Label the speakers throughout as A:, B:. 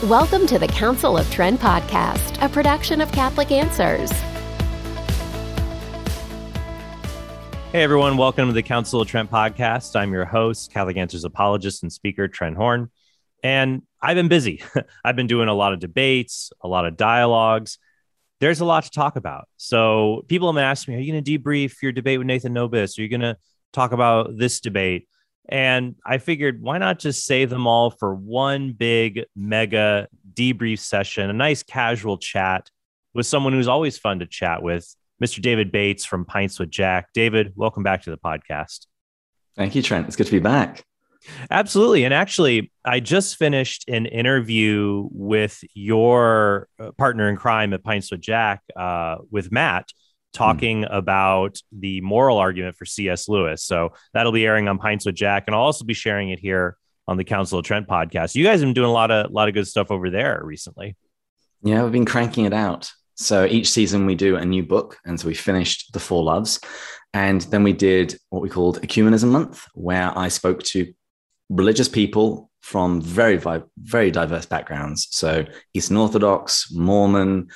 A: Welcome to the Council of Trent podcast, a production of Catholic Answers.
B: Hey everyone, welcome to the Council of Trent podcast. I'm your host, Catholic Answers apologist and speaker, Trent Horn. And I've been busy. I've been doing a lot of debates, a lot of dialogues. There's a lot to talk about. So people have been asking me, are you going to debrief your debate with Nathan Nobis? Are you going to talk about this debate? And I figured, why not just save them all for one big mega debrief session, a nice casual chat with someone who's always fun to chat with, Mr. David Bates from Pints with Jack. David, welcome back to the podcast.
C: Thank you, Trent. It's good to be back.
B: Absolutely. And actually, I just finished an interview with your partner in crime at Pints with Jack, with Matt, talking about the moral argument for C.S. Lewis. So that'll be airing on Pints with Jack, and I'll also be sharing it here on the Council of Trent podcast. You guys have been doing a lot of good stuff over there recently.
C: Yeah, we've been cranking it out. So each season we do a new book, and so we finished The Four Loves, and then we did what we called Ecumenism Month, where I spoke to religious people from very diverse backgrounds. So Eastern Orthodox, Mormon,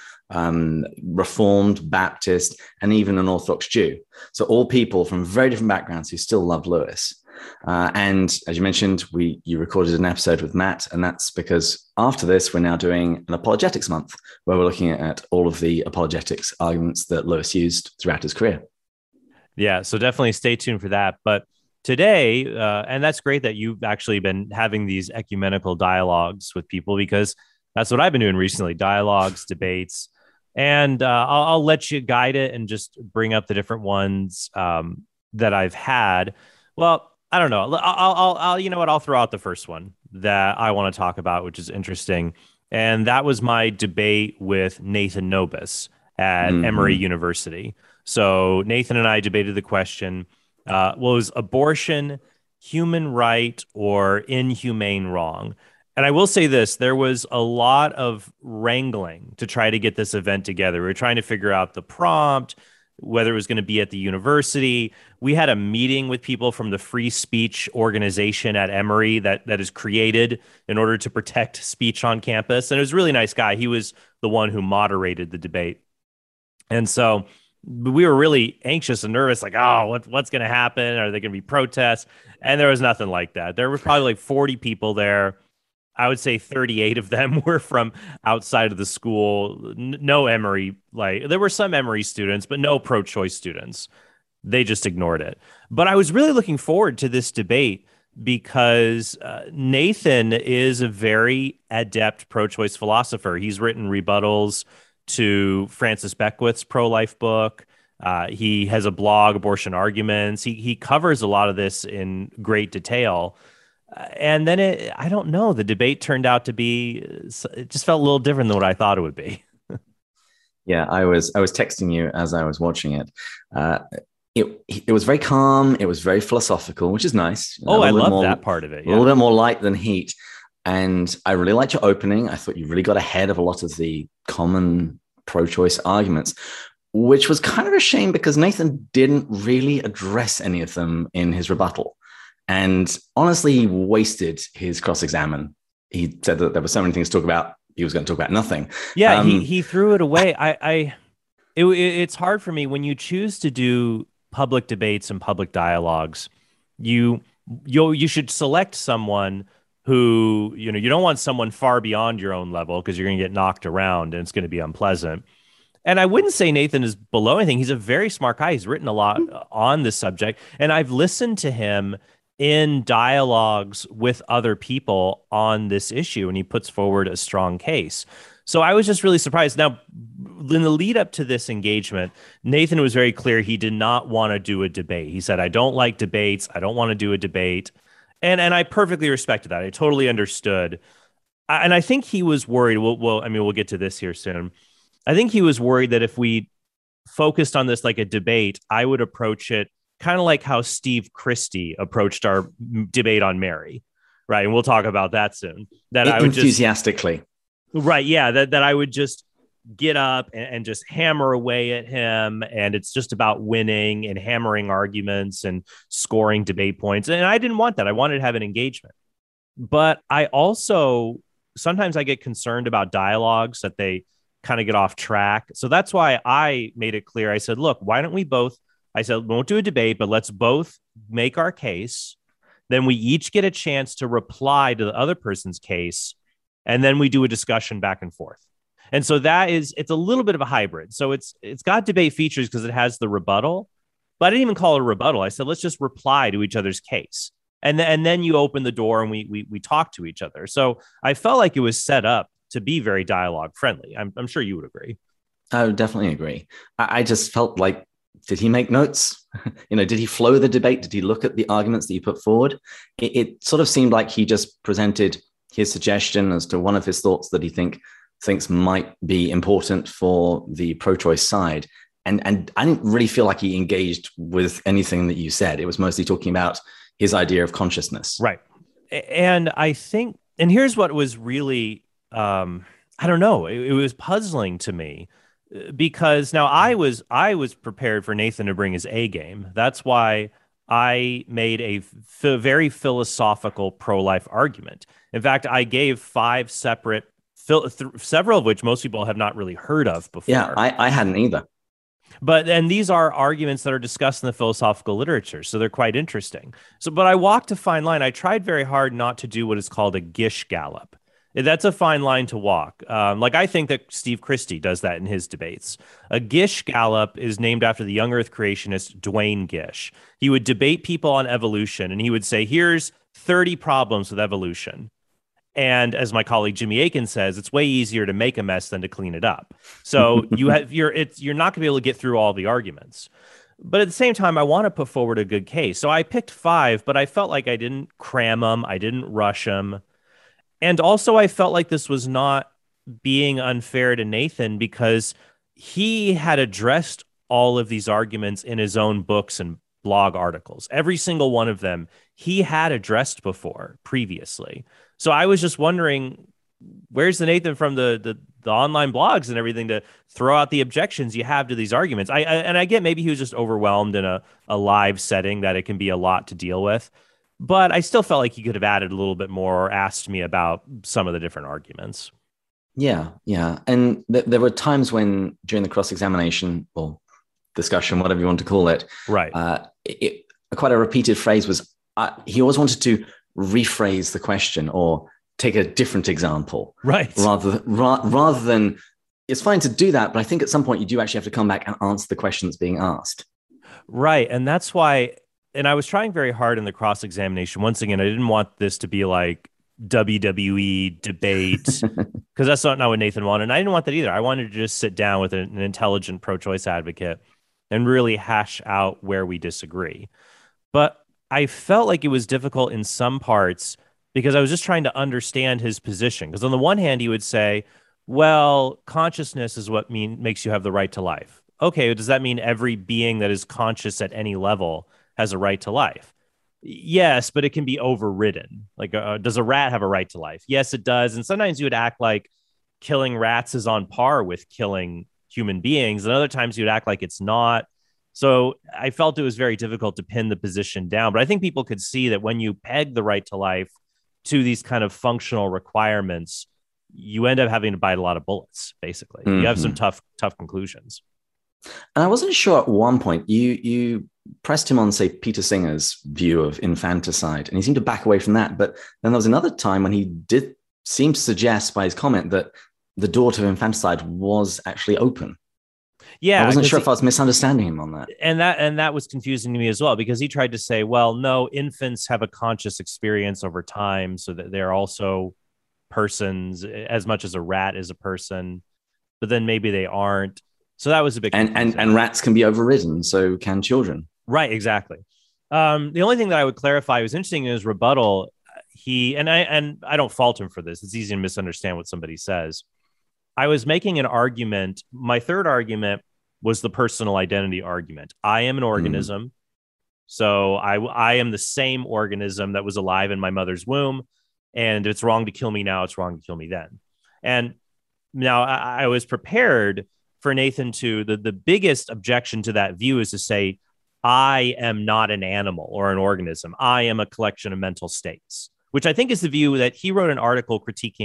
C: Reformed, Baptist, and even an Orthodox Jew. So all people from very different backgrounds who still love Lewis. And as you mentioned, you recorded an episode with Matt, and that's because after this, we're now doing an Apologetics Month, where we're looking at all of the apologetics arguments that Lewis used throughout his career.
B: Yeah, so definitely stay tuned for that. But today, and that's great that you've actually been having these ecumenical dialogues with people, because that's what I've been doing recently, dialogues, debates. And I'll let you guide it and just bring up the different ones that I've had. Well, I don't know. I'll you know what? I'll throw out the first one that I want to talk about, which is interesting. And that was my debate with Nathan Nobis at Emory University. So Nathan and I debated the question, was abortion human right or inhumane wrong? And I will say this, there was a lot of wrangling to try to get this event together. We were trying to figure out the prompt, whether it was going to be at the university. We had a meeting with people from the free speech organization at Emory that is created in order to protect speech on campus. And it was a really nice guy. He was the one who moderated the debate. And so we were really anxious and nervous, like, oh, what's going to happen? Are there going to be protests? And there was nothing like that. There were probably like 40 people there. I would say 38 of them were from outside of the school. No Emory, there were some Emory students, but no pro-choice students. They just ignored it. But I was really looking forward to this debate because Nathan is a very adept pro-choice philosopher. He's written rebuttals to Francis Beckwith's pro-life book. He has a blog, Abortion Arguments. He covers a lot of this in great detail. And then I don't know, the debate turned out to be, it just felt a little different than what I thought it would be.
C: Yeah, I was texting you as I was watching it. It was very calm. It was very philosophical, which is nice.
B: I love that part of it.
C: Yeah. A little bit more light than heat. And I really liked your opening. I thought you really got ahead of a lot of the common pro-choice arguments, which was kind of a shame because Nathan didn't really address any of them in his rebuttal. And honestly, he wasted his cross-examine. He said that there were so many things to talk about. He was going to talk about nothing.
B: Yeah, he threw it away. It's hard for me when you choose to do public debates and public dialogues. You should select someone who, you don't want someone far beyond your own level because you're going to get knocked around and it's going to be unpleasant. And I wouldn't say Nathan is below anything. He's a very smart guy. He's written a lot on this subject, and I've listened to him in dialogues with other people on this issue, and he puts forward a strong case. So I was just really surprised. Now, in the lead up to this engagement, Nathan was very clear he did not want to do a debate. He said, I don't like debates. I don't want to do a debate. And I perfectly respected that. I totally understood. And I think he was worried. We'll get to this here soon. I think he was worried that if we focused on this like a debate, I would approach it kind of like how Steve Christie approached our debate on Mary, right? And we'll talk about that soon. That I would
C: enthusiastically,
B: right? Yeah, that I would just get up and just hammer away at him, and it's just about winning and hammering arguments and scoring debate points. And I didn't want that. I wanted to have an engagement, but I also sometimes I get concerned about dialogues that they kind of get off track. So that's why I made it clear. I said, look, why don't we both, I said, we won't do a debate, but let's both make our case. Then we each get a chance to reply to the other person's case. And then we do a discussion back and forth. And so it's a little bit of a hybrid. So it's got debate features because it has the rebuttal, but I didn't even call it a rebuttal. I said, let's just reply to each other's case. And then you open the door and we talk to each other. So I felt like it was set up to be very dialogue friendly. I'm sure you would agree.
C: I would definitely agree. I just felt like, did he make notes? Did he flow the debate? Did he look at the arguments that you put forward? It sort of seemed like he just presented his suggestion as to one of his thoughts that he thinks might be important for the pro-choice side. And I didn't really feel like he engaged with anything that you said. It was mostly talking about his idea of consciousness.
B: Right. And I think, and here's what was really, I don't know, it was puzzling to me because now I was prepared for Nathan to bring his A game. That's why I made a very philosophical pro-life argument. In fact, I gave 5 separate, several of which most people have not really heard of before.
C: Yeah, I hadn't either.
B: And these are arguments that are discussed in the philosophical literature, so they're quite interesting. But I walked a fine line. I tried very hard not to do what is called a Gish Gallop. That's a fine line to walk. I think that Steve Christie does that in his debates. A Gish Gallop is named after the young Earth creationist Duane Gish. He would debate people on evolution, and he would say, here's 30 problems with evolution. And as my colleague Jimmy Akin says, it's way easier to make a mess than to clean it up. So you're not going to be able to get through all the arguments. But at the same time, I want to put forward a good case. So I picked 5, but I felt like I didn't cram them. I didn't rush them. And also I felt like this was not being unfair to Nathan because he had addressed all of these arguments in his own books and blog articles. Every single one of them he had addressed before previously. So I was just wondering, where's the Nathan from the online blogs and everything to throw out the objections you have to these arguments? I get maybe he was just overwhelmed in a live setting that it can be a lot to deal with. But I still felt like he could have added a little bit more or asked me about some of the different arguments.
C: Yeah. And there were times when during the cross-examination or discussion, whatever you want to call it,
B: right?
C: Quite a repeated phrase was, he always wanted to rephrase the question or take a different example.
B: Right.
C: Rather than, it's fine to do that, but I think at some point you do actually have to come back and answer the question that's being asked. Right.
B: And that's why, and I was trying very hard in the cross-examination. Once again, I didn't want this to be like WWE debate because that's not what Nathan wanted. And I didn't want that either. I wanted to just sit down with an intelligent pro-choice advocate and really hash out where we disagree. But I felt like it was difficult in some parts because I was just trying to understand his position. Because on the one hand, he would say, well, consciousness is what makes you have the right to life. Okay, does that mean every being that is conscious at any level has a right to life? Yes, but it can be overridden. Like, does a rat have a right to life? Yes, it does. And sometimes you would act like killing rats is on par with killing human beings. And other times you would act like it's not. So I felt it was very difficult to pin the position down. But I think people could see that when you peg the right to life to these kind of functional requirements, you end up having to bite a lot of bullets, basically. Mm-hmm. You have some tough conclusions.
C: And I wasn't sure at one point, you pressed him on, say, Peter Singer's view of infanticide, and he seemed to back away from that. But then there was another time when he did seem to suggest by his comment that the door to infanticide was actually open.
B: Yeah,
C: I wasn't sure if I was misunderstanding him on that.
B: And that was confusing to me as well, because he tried to say, well, no, infants have a conscious experience over time, so that they're also persons as much as a rat is a person, but then maybe they aren't. So that was a big
C: and rats can be overridden, so can children.
B: Right, exactly. The only thing that I would clarify was interesting in his rebuttal. I don't fault him for this. It's easy to misunderstand what somebody says. I was making an argument. My third argument was the personal identity argument. I am an organism. So I am the same organism that was alive in my mother's womb. And if it's wrong to kill me now, it's wrong to kill me then. And now I was prepared for Nathan to, the biggest objection to that view is to say, I am not an animal or an organism. I am a collection of mental states, which I think is the view that he wrote an article critiquing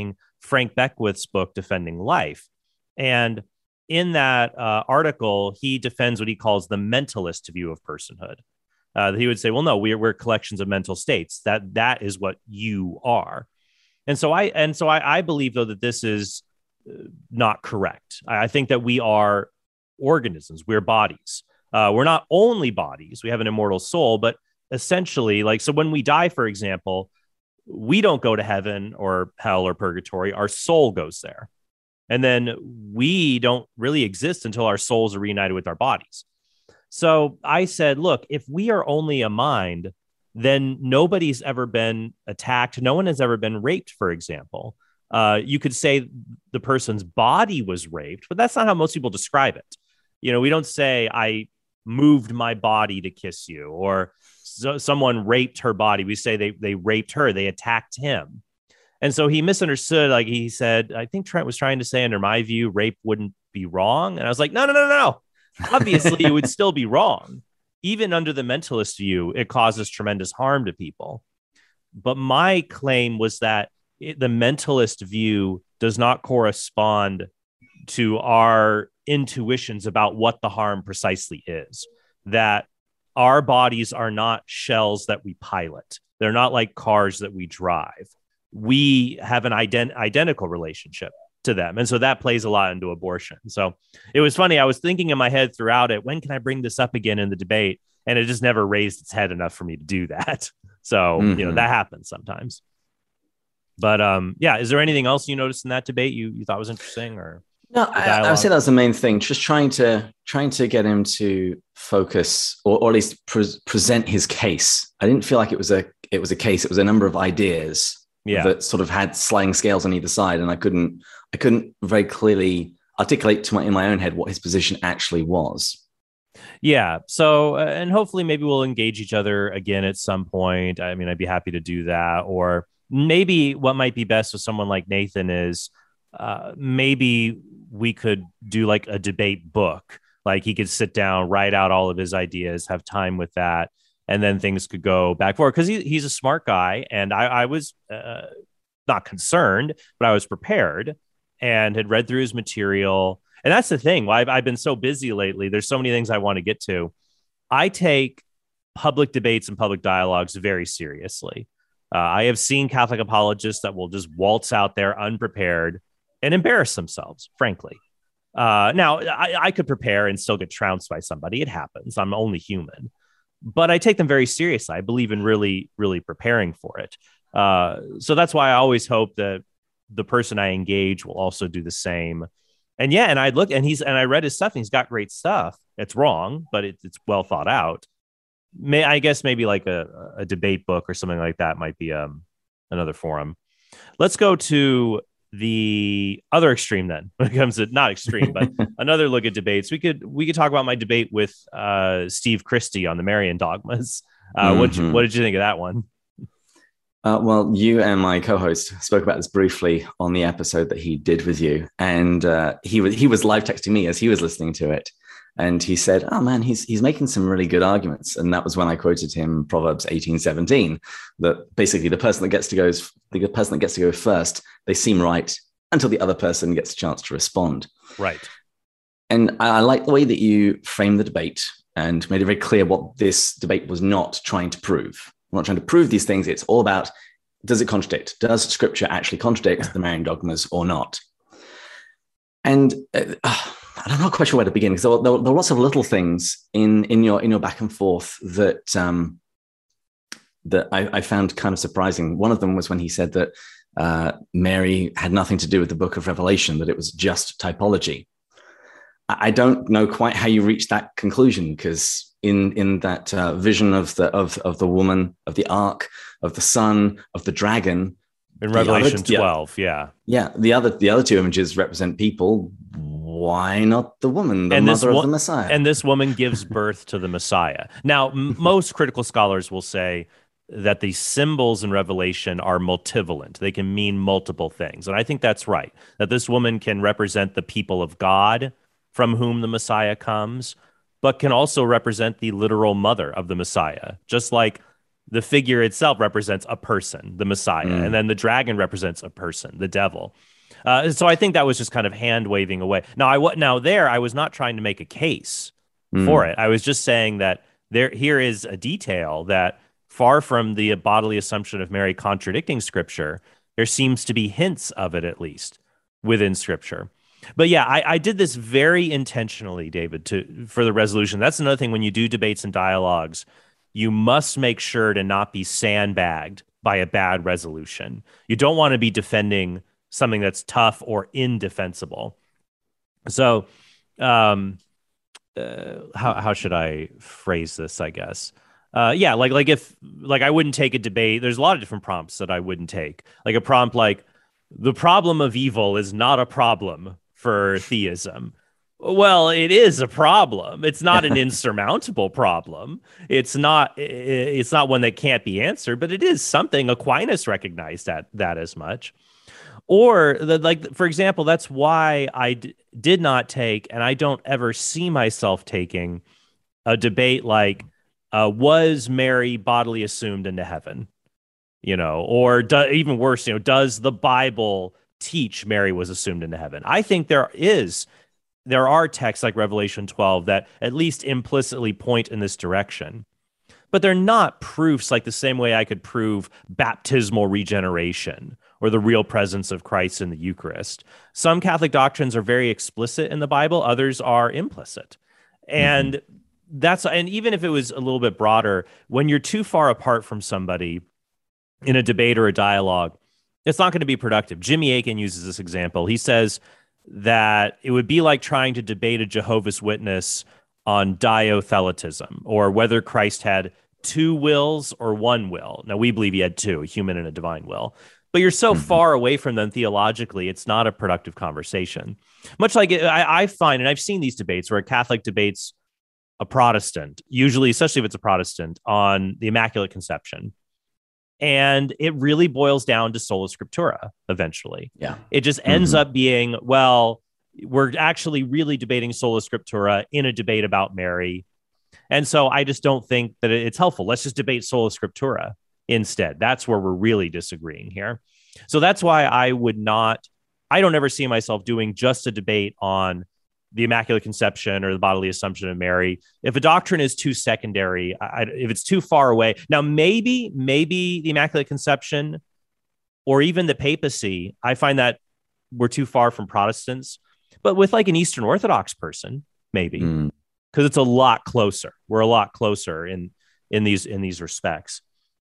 B: Frank Beckwith's book, Defending Life. And in that article, he defends what he calls the mentalist view of personhood. He would say, well, no, we're collections of mental states. That is what you are. And so I believe, though, that this is not correct. I think that we are organisms. We're bodies. We're not only bodies. We have an immortal soul, but essentially, like, so when we die, for example, we don't go to heaven or hell or purgatory. Our soul goes there. And then we don't really exist until our souls are reunited with our bodies. So I said, look, if we are only a mind, then nobody's ever been attacked. No one has ever been raped, for example. You could say the person's body was raped, but that's not how most people describe it. We don't say I moved my body to kiss you, or someone raped her body. We say they raped her, they attacked him. And so he misunderstood. Like he said, I think Trent was trying to say, under my view, rape wouldn't be wrong. And I was like, no. Obviously, it would still be wrong. Even under the mentalist view, it causes tremendous harm to people. But my claim was that the mentalist view does not correspond to our intuitions about what the harm precisely is. That our bodies are not shells that we pilot. They're not like cars that we drive. We have an identical relationship to them. And so that plays a lot into abortion. So it was funny. I was thinking in my head throughout it, when can I bring this up again in the debate? And it just never raised its head enough for me to do that. So, that happens sometimes. But is there anything else you noticed in that debate you thought was interesting? Or
C: no, I would say that was the main thing. Just trying to get him to focus, or at least present his case. I didn't feel like it was a case. It was a number of ideas that sort of had sliding scales on either side, and I couldn't very clearly articulate in my own head what his position actually was.
B: Yeah. So, and hopefully maybe we'll engage each other again at some point. I mean, I'd be happy to do that. Or maybe what might be best with someone like Nathan is maybe we could do like a debate book. Like he could sit down, write out all of his ideas, have time with that. And then things could go back forward, because he's a smart guy. And I was not concerned, but I was prepared and had read through his material. And that's the thing. I've been so busy lately. There's so many things I want to get to. I take public debates and public dialogues very seriously. I have seen Catholic apologists that will just waltz out there unprepared and embarrass themselves, frankly. Now, I could prepare and still get trounced by somebody. It happens. I'm only human. But I take them very seriously. I believe in really, really preparing for it. So that's why I always hope that the person I engage will also do the same. And I look, and I read his stuff, and he's got great stuff. It's wrong, but it's well thought out. I guess maybe like a debate book or something like that might be another forum. Let's go to the other extreme then. When it comes to not extreme, but another look at debates. We could talk about my debate with Steve Christie on the Marian dogmas. What did you think of that one?
C: Well, you and my co-host spoke about this briefly on the episode that he did with you, and he was live texting me as he was listening to it, and he said, "Oh man, he's making some really good arguments." And that was when I quoted him Proverbs 18:17, that basically the person that gets to go first, they seem right until the other person gets a chance to respond. Right. And I like the way that you framed the debate and made it very clear what this debate was not trying to prove. I'm not trying to prove these things. It's all about, does it contradict? Does scripture actually contradict the Marian dogmas or not? And I'm not quite sure where to begin, because there were lots of little things in your back and forth that I found kind of surprising. One of them was when he said that Mary had nothing to do with the book of Revelation, that it was just typology. I don't know quite how you reached that conclusion, because in that vision of the woman, of the ark, of the sun, of the dragon,
B: in Revelation 12,
C: the other two images represent people. Why not the woman, the mother of the Messiah?
B: And this woman gives birth to the Messiah. Now, most critical scholars will say that the symbols in Revelation are multivalent. They can mean multiple things. And I think that's right, that this woman can represent the people of God from whom the Messiah comes, but can also represent the literal mother of the Messiah, just like the figure itself represents a person, the Messiah, and then the dragon represents a person, the devil. So I think that was just kind of hand waving away. Now, I was not trying to make a case for it. I was just saying that here is a detail that, far from the bodily assumption of Mary contradicting Scripture, there seems to be hints of it, at least within Scripture. But yeah, I did this very intentionally, David, for the resolution. That's another thing when you do debates and dialogues, you must make sure to not be sandbagged by a bad resolution. You don't want to be defending something that's tough or indefensible. So, how should I phrase this, I guess? If I wouldn't take a debate. There's a lot of different prompts that I wouldn't take. Like a prompt like, the problem of evil is not a problem for theism. Well, it is a problem. It's not an insurmountable problem. It's not one that can't be answered, but it is something. Aquinas recognized that as much. Or for example, that's why I did not take, and I don't ever see myself taking, a debate like, was Mary bodily assumed into heaven? Or even worse, does the Bible teach Mary was assumed into heaven? I think there are texts like Revelation 12 that at least implicitly point in this direction, but they're not proofs like the same way I could prove baptismal regeneration or the real presence of Christ in the Eucharist. Some Catholic doctrines are very explicit in the Bible, others are implicit. And and even if it was a little bit broader, when you're too far apart from somebody in a debate or a dialogue, it's not going to be productive. Jimmy Akin uses this example. He says that it would be like trying to debate a Jehovah's Witness on diotheletism, or whether Christ had two wills or one will. Now, we believe he had two, a human and a divine will. But you're so far away from them theologically, it's not a productive conversation. Much like I find, and I've seen these debates where a Catholic debates a Protestant, usually, especially if it's a Protestant, on the Immaculate Conception. And it really boils down to sola scriptura eventually. Yeah. It just ends up being, well, we're actually really debating sola scriptura in a debate about Mary. And so I just don't think that it's helpful. Let's just debate sola scriptura instead. That's where we're really disagreeing here. So that's why I don't ever see myself doing just a debate on the Immaculate Conception or the bodily assumption of Mary. If a doctrine is too secondary, if it's too far away, now maybe the Immaculate Conception or even the papacy, I find that we're too far from Protestants. But with like an Eastern Orthodox person, maybe, because it's a lot closer. We're a lot closer in these respects.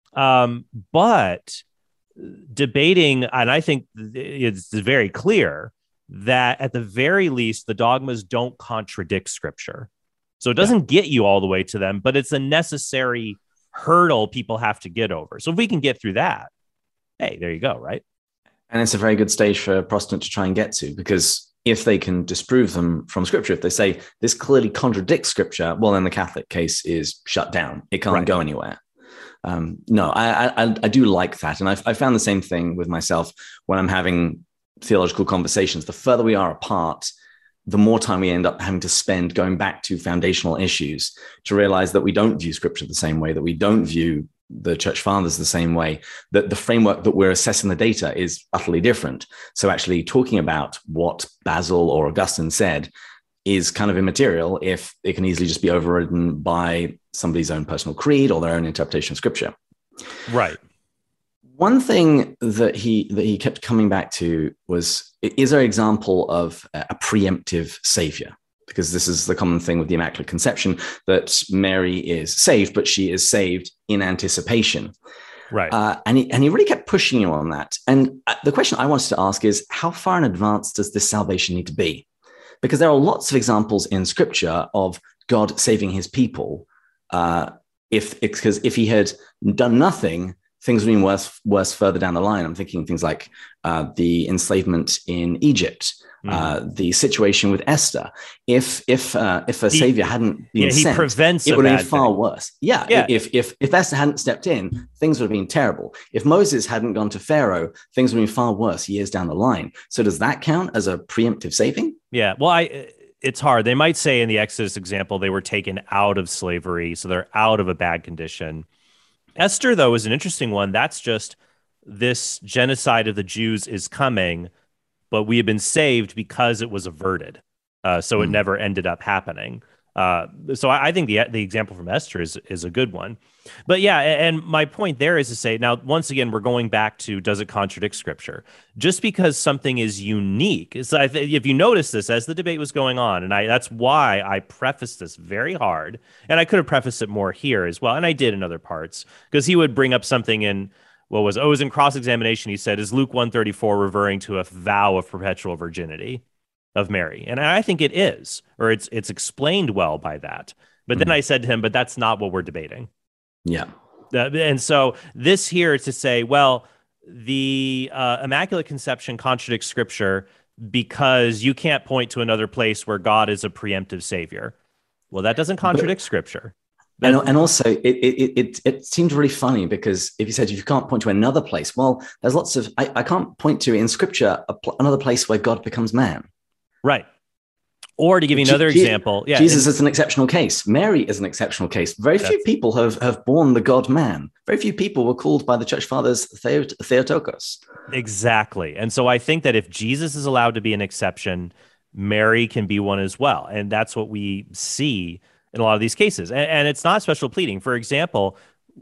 B: But debating, and I think it's very clear that at the very least, the dogmas don't contradict Scripture. So it doesn't get you all the way to them, but it's a necessary hurdle people have to get over. So if we can get through that, hey, there you go, right?
C: And it's a very good stage for a Protestant to try and get to, because if they can disprove them from Scripture, if they say this clearly contradicts Scripture, well, then the Catholic case is shut down. It can't go anywhere. No, I do like that. And I found the same thing with myself when I'm having theological conversations. The further we are apart, the more time we end up having to spend going back to foundational issues to realize that we don't view Scripture the same way, that we don't view the Church Fathers the same way, that the framework that we're assessing the data is utterly different. So actually talking about what Basil or Augustine said is kind of immaterial if it can easily just be overridden by somebody's own personal creed or their own interpretation of Scripture.
B: Right.
C: One thing that he kept coming back to was, is there an example of a preemptive savior? Because this is the common thing with the Immaculate Conception, that Mary is saved, but she is saved in anticipation.
B: Right.
C: And he really kept pushing you on that. And the question I wanted to ask is, how far in advance does this salvation need to be? Because there are lots of examples in Scripture of God saving his people. Because if he had done nothing, things would have been worse further down the line. I'm thinking things like the enslavement in Egypt, the situation with Esther. If a savior hadn't been sent, it would have been far worse. Yeah. If Esther hadn't stepped in, things would have been terrible. If Moses hadn't gone to Pharaoh, things would have been far worse years down the line. So does that count as a preemptive saving?
B: Yeah. Well, it's hard. They might say in the Exodus example, they were taken out of slavery, so they're out of a bad condition. Esther, though, is an interesting one. That's just this genocide of the Jews is coming, but we have been saved because it was averted. So it never ended up happening. So I think the example from Esther is a good one. But yeah, and my point there is to say, now, once again, we're going back to, does it contradict Scripture? Just because something is unique. So if you notice this as the debate was going on, and that's why I prefaced this very hard, and I could have prefaced it more here as well, and I did in other parts, because he would bring up something in, it was in cross-examination. He said, is Luke 134 referring to a vow of perpetual virginity of Mary? And I think it is, or it's explained well by that. But then I said to him, but that's not what we're debating.
C: Yeah.
B: And so this here is to say, well, the Immaculate Conception contradicts Scripture because you can't point to another place where God is a preemptive savior. Well, that doesn't contradict Scripture.
C: And also, it seemed really funny because if you can't point to another place, well, there's lots of, I can't point to in Scripture another place where God becomes man.
B: Right. Or to give you another example,
C: Jesus is an exceptional case. Mary is an exceptional case. Very few people have borne the God-man. Very few people were called by the Church Fathers Theotokos.
B: Exactly. And so I think that if Jesus is allowed to be an exception, Mary can be one as well. And that's what we see in a lot of these cases. And it's not special pleading. For example,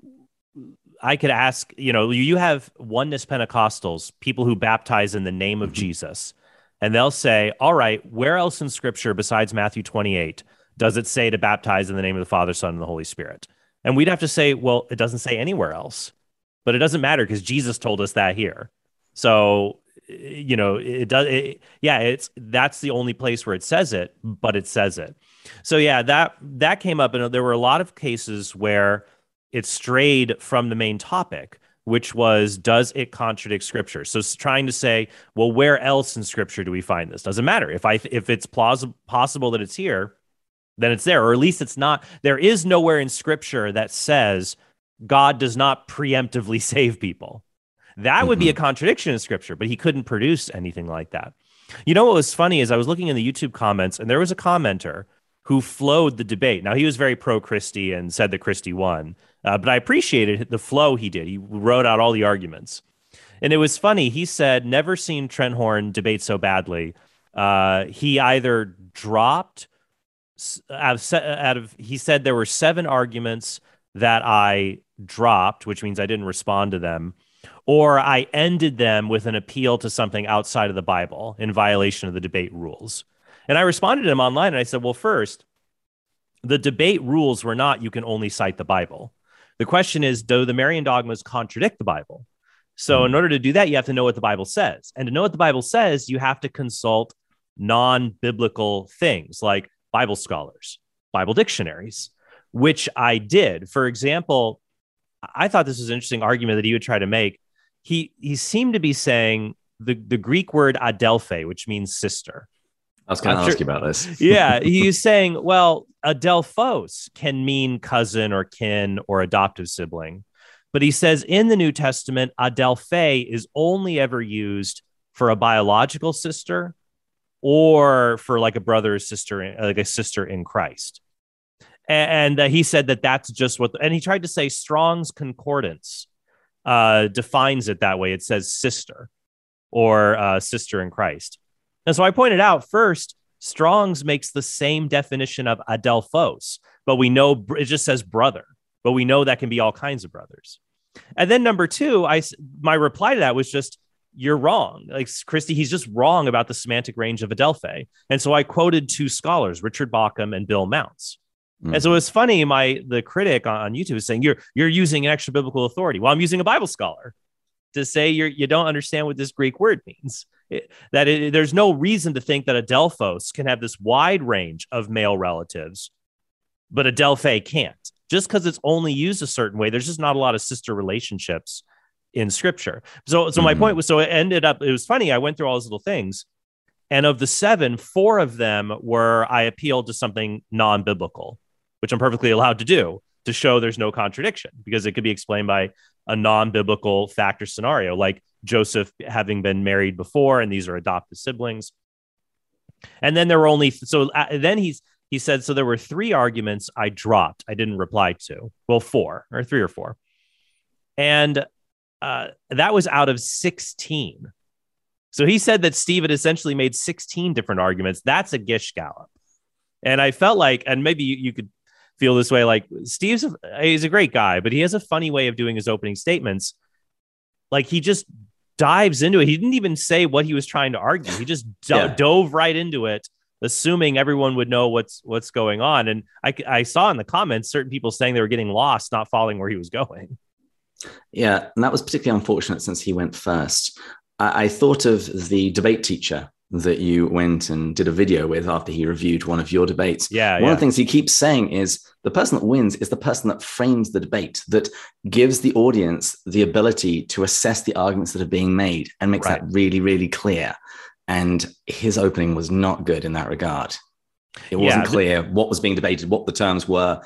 B: I could ask, you have oneness Pentecostals, people who baptize in the name of Jesus. And they'll say, all right, where else in Scripture besides Matthew 28 does it say to baptize in the name of the Father, Son, and the Holy Spirit? And we'd have to say, well, it doesn't say anywhere else. But it doesn't matter because Jesus told us that here. So, it does. That's the only place where it says it, but it says it. So yeah, that came up, and there were a lot of cases where it strayed from the main topic, which was, does it contradict Scripture? So it's trying to say, well, where else in Scripture do we find this? Doesn't matter. If it's possible that it's here, then it's there, or at least it's not. There is nowhere in Scripture that says God does not preemptively save people. That would be a contradiction in Scripture, but he couldn't produce anything like that. You know what was funny is I was looking in the YouTube comments, and there was a commenter who flowed the debate. Now, he was very pro-Christie and said that Christie won. But I appreciated the flow he did. He wrote out all the arguments. And it was funny. He said, never seen Trent Horn debate so badly. He either dropped he said there were 7 arguments that I dropped, which means I didn't respond to them, or I ended them with an appeal to something outside of the Bible in violation of the debate rules. And I responded to him online, and I said, well, first, the debate rules were not, you can only cite the Bible. The question is, do the Marian dogmas contradict the Bible? So in order to do that, you have to know what the Bible says. And to know what the Bible says, you have to consult non-biblical things like Bible scholars, Bible dictionaries, which I did. For example, I thought this was an interesting argument that he would try to make. He seemed to be saying the Greek word adelphe, which means sister.
C: I was going to ask you about this.
B: Yeah, he's saying, well, adelphos can mean cousin or kin or adoptive sibling. But he says in the New Testament, adelphe is only ever used for a biological sister or for like a brother or sister, like a sister in Christ. And he said that that's just what, and he tried to say Strong's Concordance defines it that way. It says sister or sister in Christ. And so I pointed out first, Strong's makes the same definition of adelphos, but we know it just says brother, but we know that can be all kinds of brothers. And then number 2, my reply to that was just, you're wrong. Like Christie, he's just wrong about the semantic range of adelphe. And so I quoted 2 scholars, Richard Bauckham and Bill Mounts. And so it's funny, the critic on YouTube is saying, you're using an extra biblical authority. Well, I'm using a Bible scholar to say you don't understand what this Greek word means. There's no reason to think that adelphos can have this wide range of male relatives, but adelphe can't. Just because it's only used a certain way, there's just not a lot of sister relationships in Scripture. So my point was, so it was funny. I went through all those little things, and of the 7, 4 of them were I appealed to something non-biblical, which I'm perfectly allowed to do to show there's no contradiction, because it could be explained by a non-biblical fact or scenario, like Joseph having been married before, and these are adopted siblings. And then there were only, then he said, so there were 3 arguments I dropped. I didn't reply to. Well, 4 or 3 or 4. And that was out of 16. So he said that Steve had essentially made 16 different arguments. That's a Gish Gallop. And I felt like, and maybe you could feel this way, like he's a great guy, but he has a funny way of doing his opening statements. Like he just dives into it. He didn't even say what he was trying to argue. He just dove right into it, assuming everyone would know what's going on. And I saw in the comments certain people saying they were getting lost, not following where he was going.
C: Yeah, and that was particularly unfortunate since he went first. I thought of the debate teacher that you went and did a video with after he reviewed one of your debates. One of the things he keeps saying is the person that wins is the person that frames the debate, that gives the audience the ability to assess the arguments that are being made and makes that really, really clear. And his opening was not good in that regard. It wasn't clear what was being debated, what the terms were.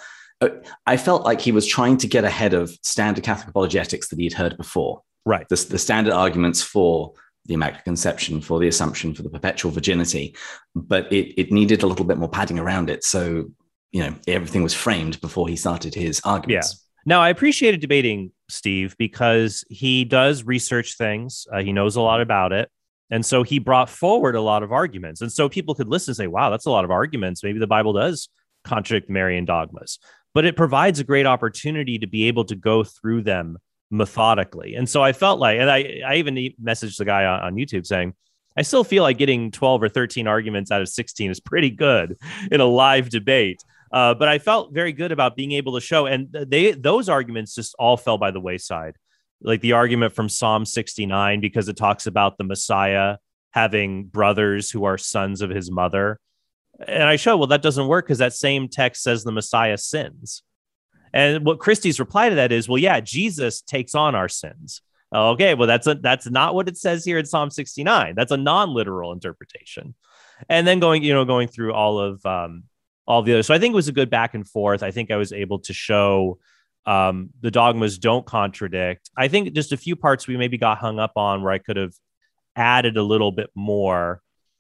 C: I felt like he was trying to get ahead of standard Catholic apologetics that he'd heard before.
B: Right.
C: The standard arguments for the Immaculate Conception, for the Assumption, for the perpetual virginity, but it needed a little bit more padding around it. So, everything was framed before he started his arguments.
B: Yeah. Now, I appreciated debating Steve because he does research things. He knows a lot about it. And so he brought forward a lot of arguments. And so people could listen and say, wow, that's a lot of arguments. Maybe the Bible does contradict Marian dogmas. But it provides a great opportunity to be able to go through them methodically. And so I felt like, and I even messaged the guy on YouTube saying, I still feel like getting 12 or 13 arguments out of 16 is pretty good in a live debate. But I felt very good about being able to show, and those arguments just all fell by the wayside. Like the argument from Psalm 69, because it talks about the Messiah having brothers who are sons of his mother. And I show, well, that doesn't work because that same text says the Messiah sins. And what Christie's reply to that is, well, yeah, Jesus takes on our sins. Okay, well, that's not what it says here in Psalm 69. That's a non-literal interpretation. And then going through all the others. So I think it was a good back and forth. I think I was able to show the dogmas don't contradict. I think just a few parts we maybe got hung up on where I could have added a little bit more.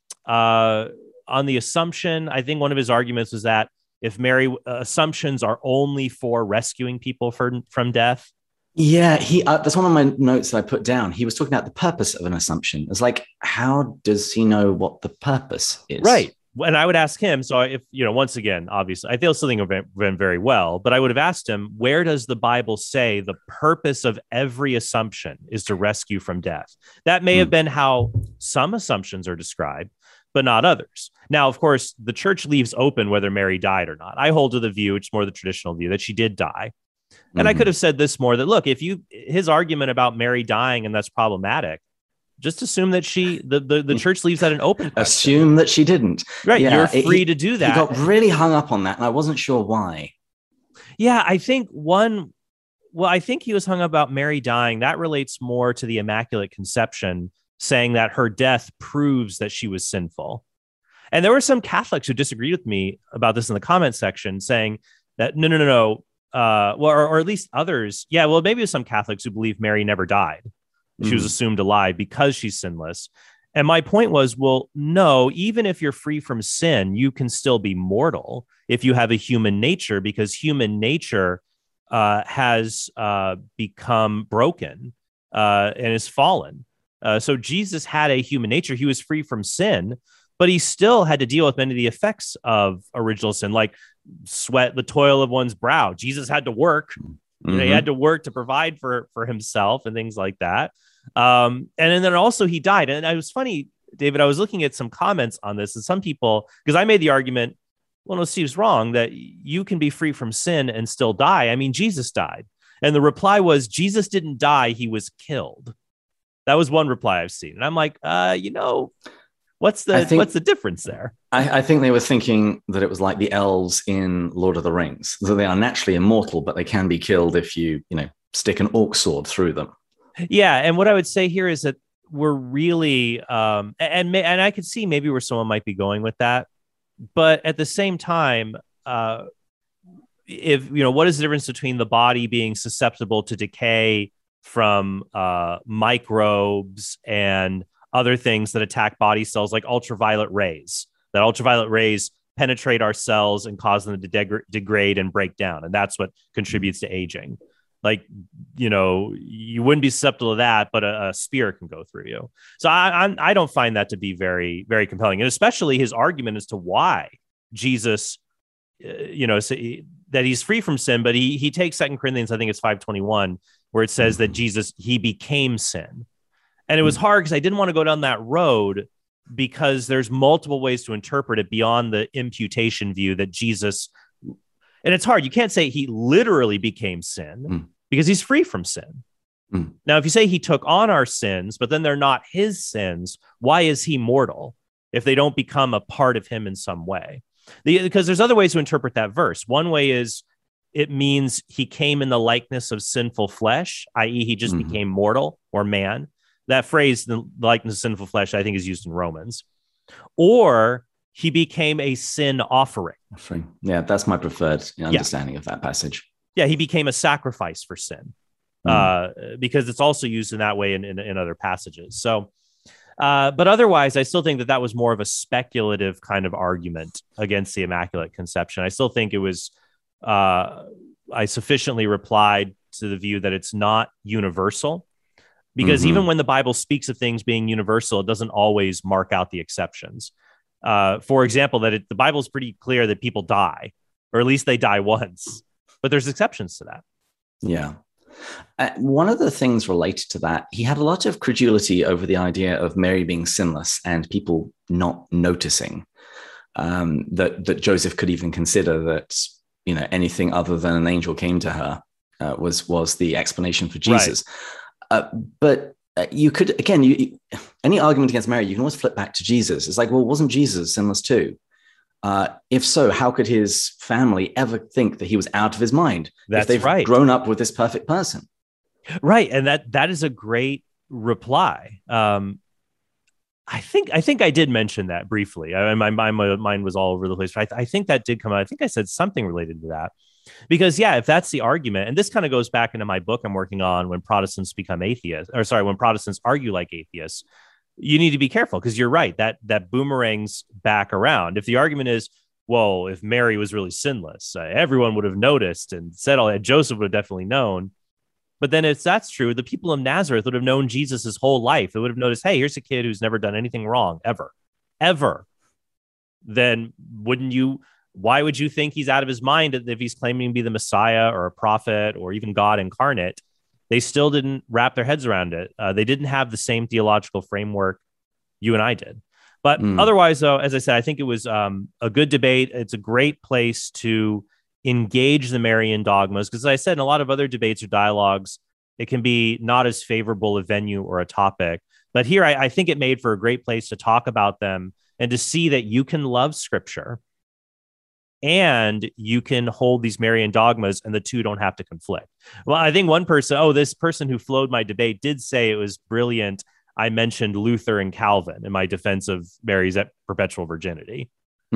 B: On the Assumption, I think one of his arguments was that if Mary assumptions are only for rescuing people from death.
C: Yeah, that's one of my notes that I put down. He was talking about the purpose of an assumption. It's like, how does he know what the purpose is?
B: Right. And I would ask him. So if, once again, obviously, I feel something of him very well, but I would have asked him, where does the Bible say the purpose of every assumption is to rescue from death? That may have been how some assumptions are described, but not others. Now, of course, the church leaves open whether Mary died or not. I hold to the view, which is more the traditional view, that she did die. And I could have said this more, that, look, his argument about Mary dying and that's problematic, just assume that the church leaves that an open question.
C: Assume that she didn't.
B: Right. Yeah, you're free to do that.
C: He got really hung up on that, and I wasn't sure why.
B: Yeah, I think he was hung up about Mary dying. That relates more to the Immaculate Conception, saying that her death proves that she was sinful. And there were some Catholics who disagreed with me about this in the comment section, saying that no. Or at least others. Yeah, well, maybe it was some Catholics who believe Mary never died. She was assumed alive because she's sinless. And my point was, well, no, even if you're free from sin, you can still be mortal if you have a human nature, because human nature has become broken and is fallen. So Jesus had a human nature. He was free from sin, but he still had to deal with many of the effects of original sin, like sweat, the toil of one's brow. Jesus had to work. He had to work to provide for himself and things like that. And then also he died. And it was funny, David, I was looking at some comments on this, and some people, because I made the argument, well, no, Steve's wrong, that you can be free from sin and still die. I mean, Jesus died. And the reply was, Jesus didn't die, he was killed. That was one reply I've seen. And I'm like, what's the difference there?
C: I think they were thinking that it was like the elves in Lord of the Rings, that they are naturally immortal, but they can be killed if you stick an orc sword through them.
B: Yeah, and what I would say here is that we're really, and I could see maybe where someone might be going with that, but at the same time, if what is the difference between the body being susceptible to decay from microbes and other things that attack body cells, like ultraviolet rays? That ultraviolet rays penetrate our cells and cause them to degrade and break down. And that's what contributes to aging. Like, you wouldn't be susceptible to that, but a spear can go through you. So I don't find that to be very, very compelling. And especially his argument as to why Jesus, that he's free from sin, but he takes 2 Corinthians, I think it's 5:21, where it says that Jesus, he became sin. And it was hard because I didn't want to go down that road because there's multiple ways to interpret it beyond the imputation view that Jesus, and it's hard. You can't say he literally became sin because he's free from sin. Now, if you say he took on our sins, but then they're not his sins, why is he mortal if they don't become a part of him in some way? Because there's other ways to interpret that verse. One way is it means he came in the likeness of sinful flesh, i.e. he just became mortal or man. That phrase, the likeness of sinful flesh, I think is used in Romans. Or he became a sin offering.
C: Yeah, that's my preferred understanding of that passage.
B: Yeah, he became a sacrifice for sin because it's also used in that way in other passages. So, but otherwise, I still think that was more of a speculative kind of argument against the Immaculate Conception. I still think it was, I sufficiently replied to the view that it's not universal, because even when the Bible speaks of things being universal, it doesn't always mark out the exceptions. For example, the Bible is pretty clear that people die, or at least they die once, but there's exceptions to that.
C: Yeah. One of the things related to that, he had a lot of credulity over the idea of Mary being sinless and people not noticing that Joseph could even consider that, anything other than an angel came to her was the explanation for Jesus. Right. But you could, again, any argument against Mary, you can always flip back to Jesus. It's like, well, wasn't Jesus sinless too? If so, how could his family ever think that he was out of his mind?
B: That's
C: if they've grown up with this perfect person.
B: Right. And that is a great reply. I think I did mention that briefly. My mind was all over the place. But I think that did come out. I think I said something related to that. Because, if that's the argument, and this kind of goes back into my book I'm working on, when Protestants become atheists, when Protestants argue like atheists, you need to be careful, because you're right, that boomerangs back around. If the argument is, well, if Mary was really sinless, everyone would have noticed and said all that, Joseph would have definitely known. But then if that's true, the people of Nazareth would have known Jesus his whole life. They would have noticed, hey, here's a kid who's never done anything wrong, ever. Then why would you think he's out of his mind if he's claiming to be the Messiah or a prophet or even God incarnate? They still didn't wrap their heads around it. They didn't have the same theological framework you and I did. But otherwise, though, as I said, I think it was a good debate. It's a great place to engage the Marian dogmas, because as I said, in a lot of other debates or dialogues, it can be not as favorable a venue or a topic. But here, I think it made for a great place to talk about them and to see that you can love Scripture and you can hold these Marian dogmas, and the two don't have to conflict. Well, I think this person who flowed my debate did say it was brilliant. I mentioned Luther and Calvin in my defense of Mary's perpetual virginity.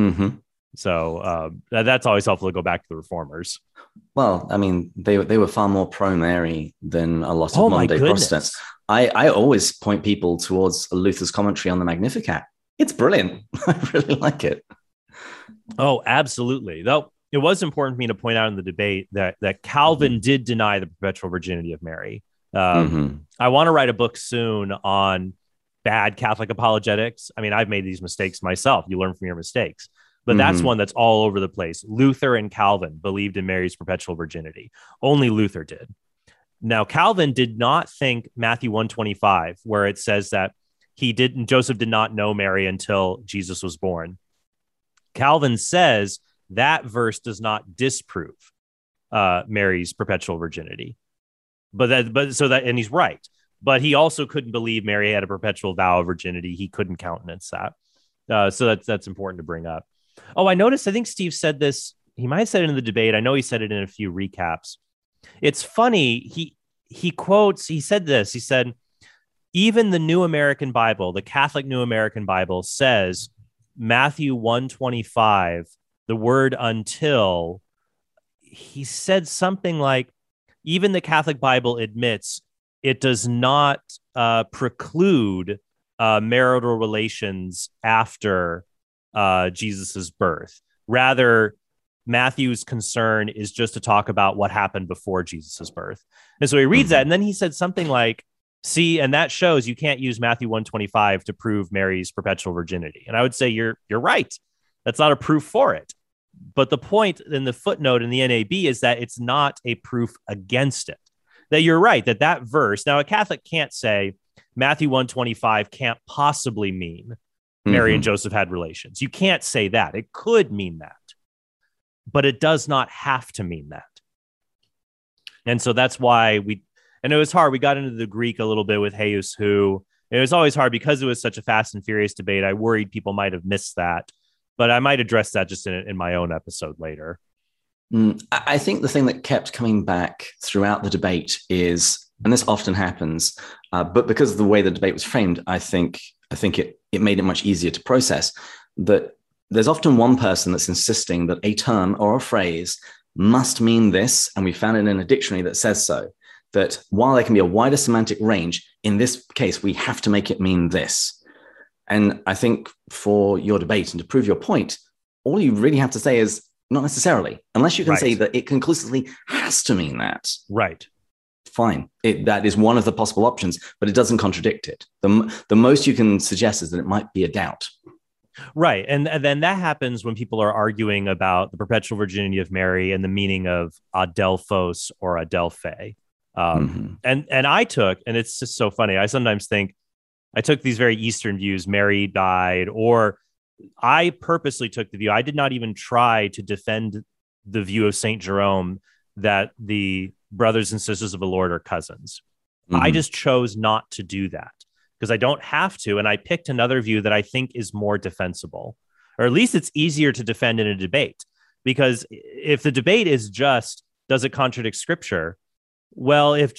B: So that's always helpful to go back to the reformers.
C: Well, I mean, they were far more pro-Mary than a lot of modern-day Protestants. I always point people towards Luther's commentary on the Magnificat. It's brilliant. I really like it.
B: Oh, absolutely. Though it was important for me to point out in the debate that Calvin did deny the perpetual virginity of Mary. I want to write a book soon on bad Catholic apologetics. I mean, I've made these mistakes myself. You learn from your mistakes. But that's one that's all over the place. Luther and Calvin believed in Mary's perpetual virginity. Only Luther did. Now, Calvin did not think Matthew 1:25, where it says that Joseph did not know Mary until Jesus was born. Calvin says that verse does not disprove Mary's perpetual virginity. And he's right. But he also couldn't believe Mary had a perpetual vow of virginity. He couldn't countenance that. So that's important to bring up. Oh, I noticed, I think Steve said this. He might have said it in the debate. I know he said it in a few recaps. It's funny. He said this. He said, even the New American Bible, the Catholic New American Bible, says Matthew 1:25, the word until, he said something like, even the Catholic Bible admits it does not preclude marital relations after Jesus's birth. Rather, Matthew's concern is just to talk about what happened before Jesus's birth. And so he reads that, and then he said something like, see, and that shows you can't use Matthew 1:25 to prove Mary's perpetual virginity. And I would say you're right. That's not a proof for it. But the point in the footnote in the NAB is that it's not a proof against it. That you're right, that verse, now a Catholic can't say Matthew 1:25 can't possibly mean Mary and Joseph had relations. You can't say that. It could mean that, but it does not have to mean that. And so that's why and it was hard. We got into the Greek a little bit with Jesus, who it was always hard because it was such a fast and furious debate. I worried people might have missed that, but I might address that just in my own episode later.
C: I think the thing that kept coming back throughout the debate is, and this often happens, but because of the way the debate was framed, I think it made it much easier to process, that there's often one person that's insisting that a term or a phrase must mean this, and we found it in a dictionary that says so. That while there can be a wider semantic range, in this case, we have to make it mean this. And I think for your debate and to prove your point, all you really have to say is not necessarily, unless you can say that it conclusively has to mean that.
B: Right.
C: Fine. That is one of the possible options, but it doesn't contradict it. The most you can suggest is that it might be a doubt. Right.
B: And then that happens when people are arguing about the perpetual virginity of Mary and the meaning of adelphos or adelphe. And I took, and it's just so funny, I sometimes think I took these very Eastern views, Mary died, or I purposely took the view, I did not even try to defend the view of St. Jerome that the brothers and sisters of the Lord are cousins. I just chose not to do that because I don't have to. And I picked another view that I think is more defensible, or at least it's easier to defend in a debate. Because if the debate is just, does it contradict scripture? Well, if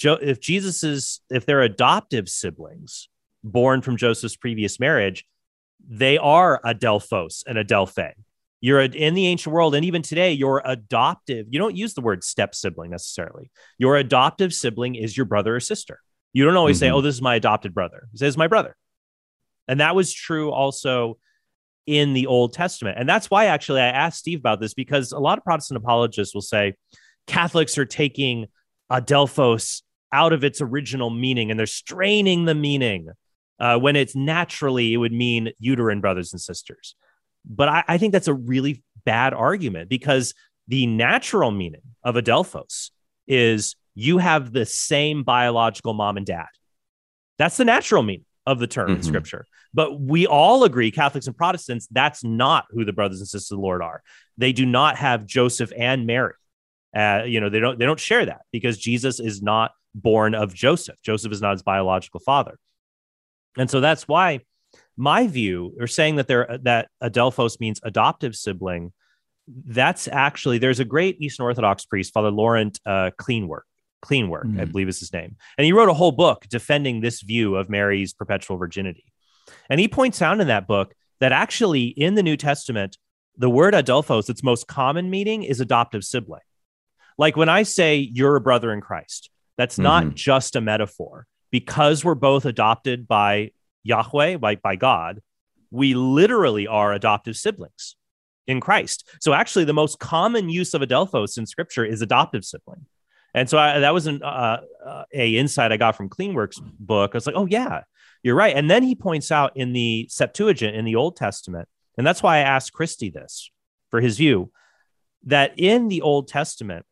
B: they're adoptive siblings born from Joseph's previous marriage, they are adelphos and adelphe. You're in the ancient world, and even today, your adoptive, you don't use the word step sibling necessarily. Your adoptive sibling is your brother or sister. You don't always say, oh, this is my adopted brother. You say, it's my brother. And that was true also in the Old Testament. And that's why actually I asked Steve about this, because a lot of Protestant apologists will say Catholics are taking adelphos out of its original meaning and they're straining the meaning when it's naturally, it would mean uterine brothers and sisters. But I think that's a really bad argument, because the natural meaning of adelphos is you have the same biological mom and dad. That's the natural meaning of the term in scripture. But we all agree, Catholics and Protestants, that's not who the brothers and sisters of the Lord are. They do not have Joseph and Mary. They don't share that, because Jesus is not born of Joseph. Joseph is not his biological father. And so that's why my view, or saying that that adelphos means adoptive sibling, that's actually, there's a great Eastern Orthodox priest, Father Laurent Kleinwerk, I believe is his name. And he wrote a whole book defending this view of Mary's perpetual virginity. And he points out in that book that actually in the New Testament, the word adelphos, its most common meaning is adoptive sibling. Like when I say you're a brother in Christ, that's not just a metaphor. Because we're both adopted by Yahweh, by God, we literally are adoptive siblings in Christ. So actually the most common use of adelphos in scripture is adoptive sibling. And so that was a insight I got from Kleinwerk's book. I was like, oh yeah, you're right. And then he points out in the Septuagint in the Old Testament, and that's why I asked Christy this for his view, that in the Old Testament,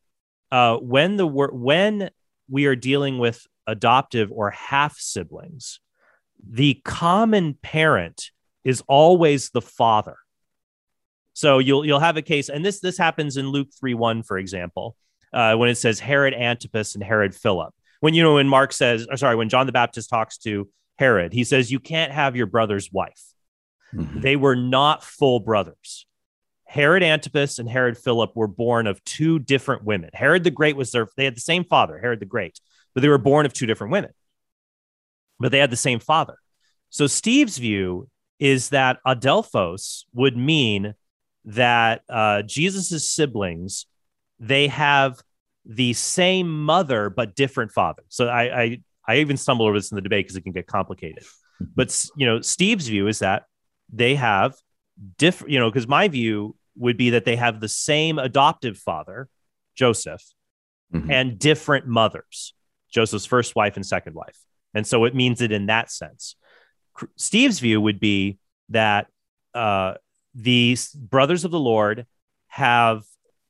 B: when we are dealing with adoptive or half siblings, the common parent is always the father. So you'll have a case, and this happens in Luke 3:1, for example, when it says Herod Antipas and Herod Philip. When when John the Baptist talks to Herod, he says, you can't have your brother's wife. They were not full brothers. Herod Antipas and Herod Philip were born of two different women. Herod the Great they had the same father, Herod the Great, but they were born of two different women. But they had the same father. So Steve's view is that adelphos would mean that Jesus's siblings, they have the same mother but different father. So I even stumble over this in the debate because it can get complicated. But Steve's view is that they have different. Because my view, would be that they have the same adoptive father, Joseph, and different mothers, Joseph's first wife and second wife. And so it means it in that sense. Steve's view would be that the brothers of the Lord have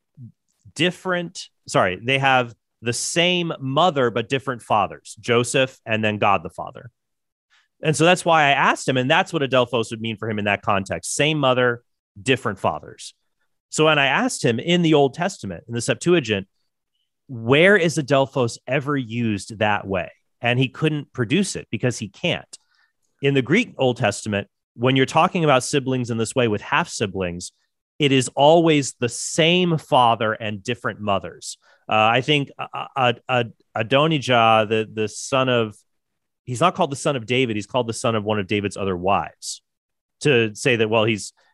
B: they have the same mother, but different fathers, Joseph and then God the Father. And so that's why I asked him, and that's what adelphos would mean for him in that context. Same mother, different fathers. So when I asked him in the Old Testament, in the Septuagint, where is adelphos ever used that way? And he couldn't produce it because he can't. In the Greek Old Testament, when you're talking about siblings in this way with half siblings, it is always the same father and different mothers. I think Adonijah, the son of, he's not called the son of David, he's called the son of one of David's other wives, to say that, well,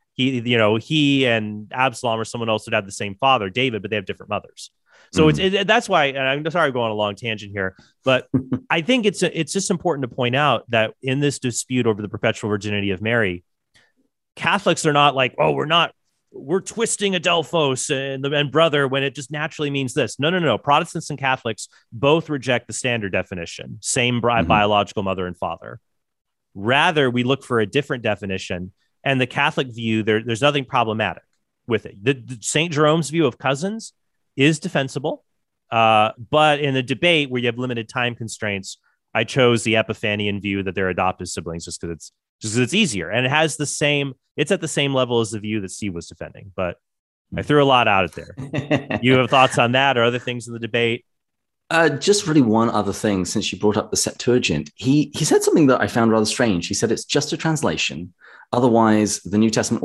B: he and Absalom or someone else would have the same father, David, but they have different mothers. So that's why, and I'm sorry I'm going on a long tangent here, but I think it's just important to point out that in this dispute over the perpetual virginity of Mary, Catholics are not like, oh, we're twisting adelphos and brother when it just naturally means this. No. Protestants and Catholics both reject the standard definition, same biological mother and father. Rather, we look for a different definition, and the Catholic view, there's nothing problematic with it. The St. Jerome's view of cousins is defensible, but in a debate where you have limited time constraints, I chose the Epiphanian view that they're adopted siblings just because it's easier, and it's at the same level as the view that Steve was defending. But I threw a lot out there. You have thoughts on that or other things in the debate?
C: Just really one other thing, since you brought up the Septuagint. He said something that I found rather strange. He said it's just a translation. Otherwise, the New Testament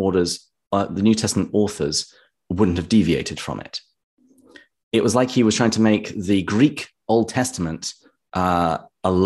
C: authors wouldn't have deviated from it. It was like he was trying to make the Greek Old Testament a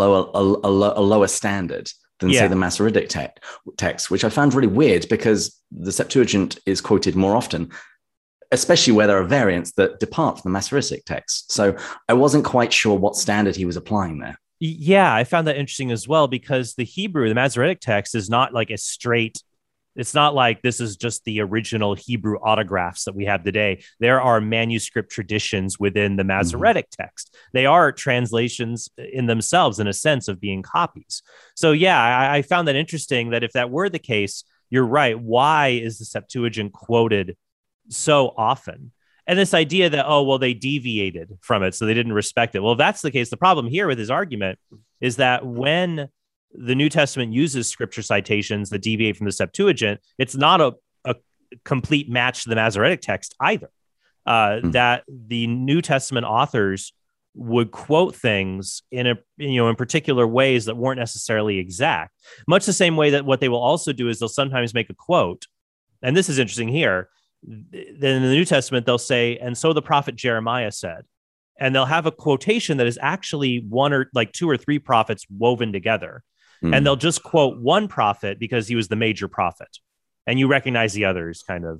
C: lower standard than, say, the Masoretic text, which I found really weird because the Septuagint is quoted more often, especially where there are variants that depart from the Masoretic text. So I wasn't quite sure what standard he was applying there.
B: Yeah, I found that interesting as well, because the Masoretic text is not like a straight, it's not like this is just the original Hebrew autographs that we have today. There are manuscript traditions within the Masoretic text. They are translations in themselves, in a sense of being copies. So yeah, I found that interesting, that if that were the case, you're right. Why is the Septuagint quoted so often? And this idea that, oh, well, they deviated from it, so they didn't respect it. Well, if that's the case, the problem here with his argument is that when the New Testament uses scripture citations that deviate from the Septuagint, it's not a complete match to the Masoretic text either. That the New Testament authors would quote things in particular ways that weren't necessarily exact. Much the same way that what they will also do is they'll sometimes make a quote, and this is interesting here. Then in the New Testament, they'll say, and so the prophet Jeremiah said, and they'll have a quotation that is actually one or like two or three prophets woven together. And they'll just quote one prophet because he was the major prophet, and you recognize the others kind of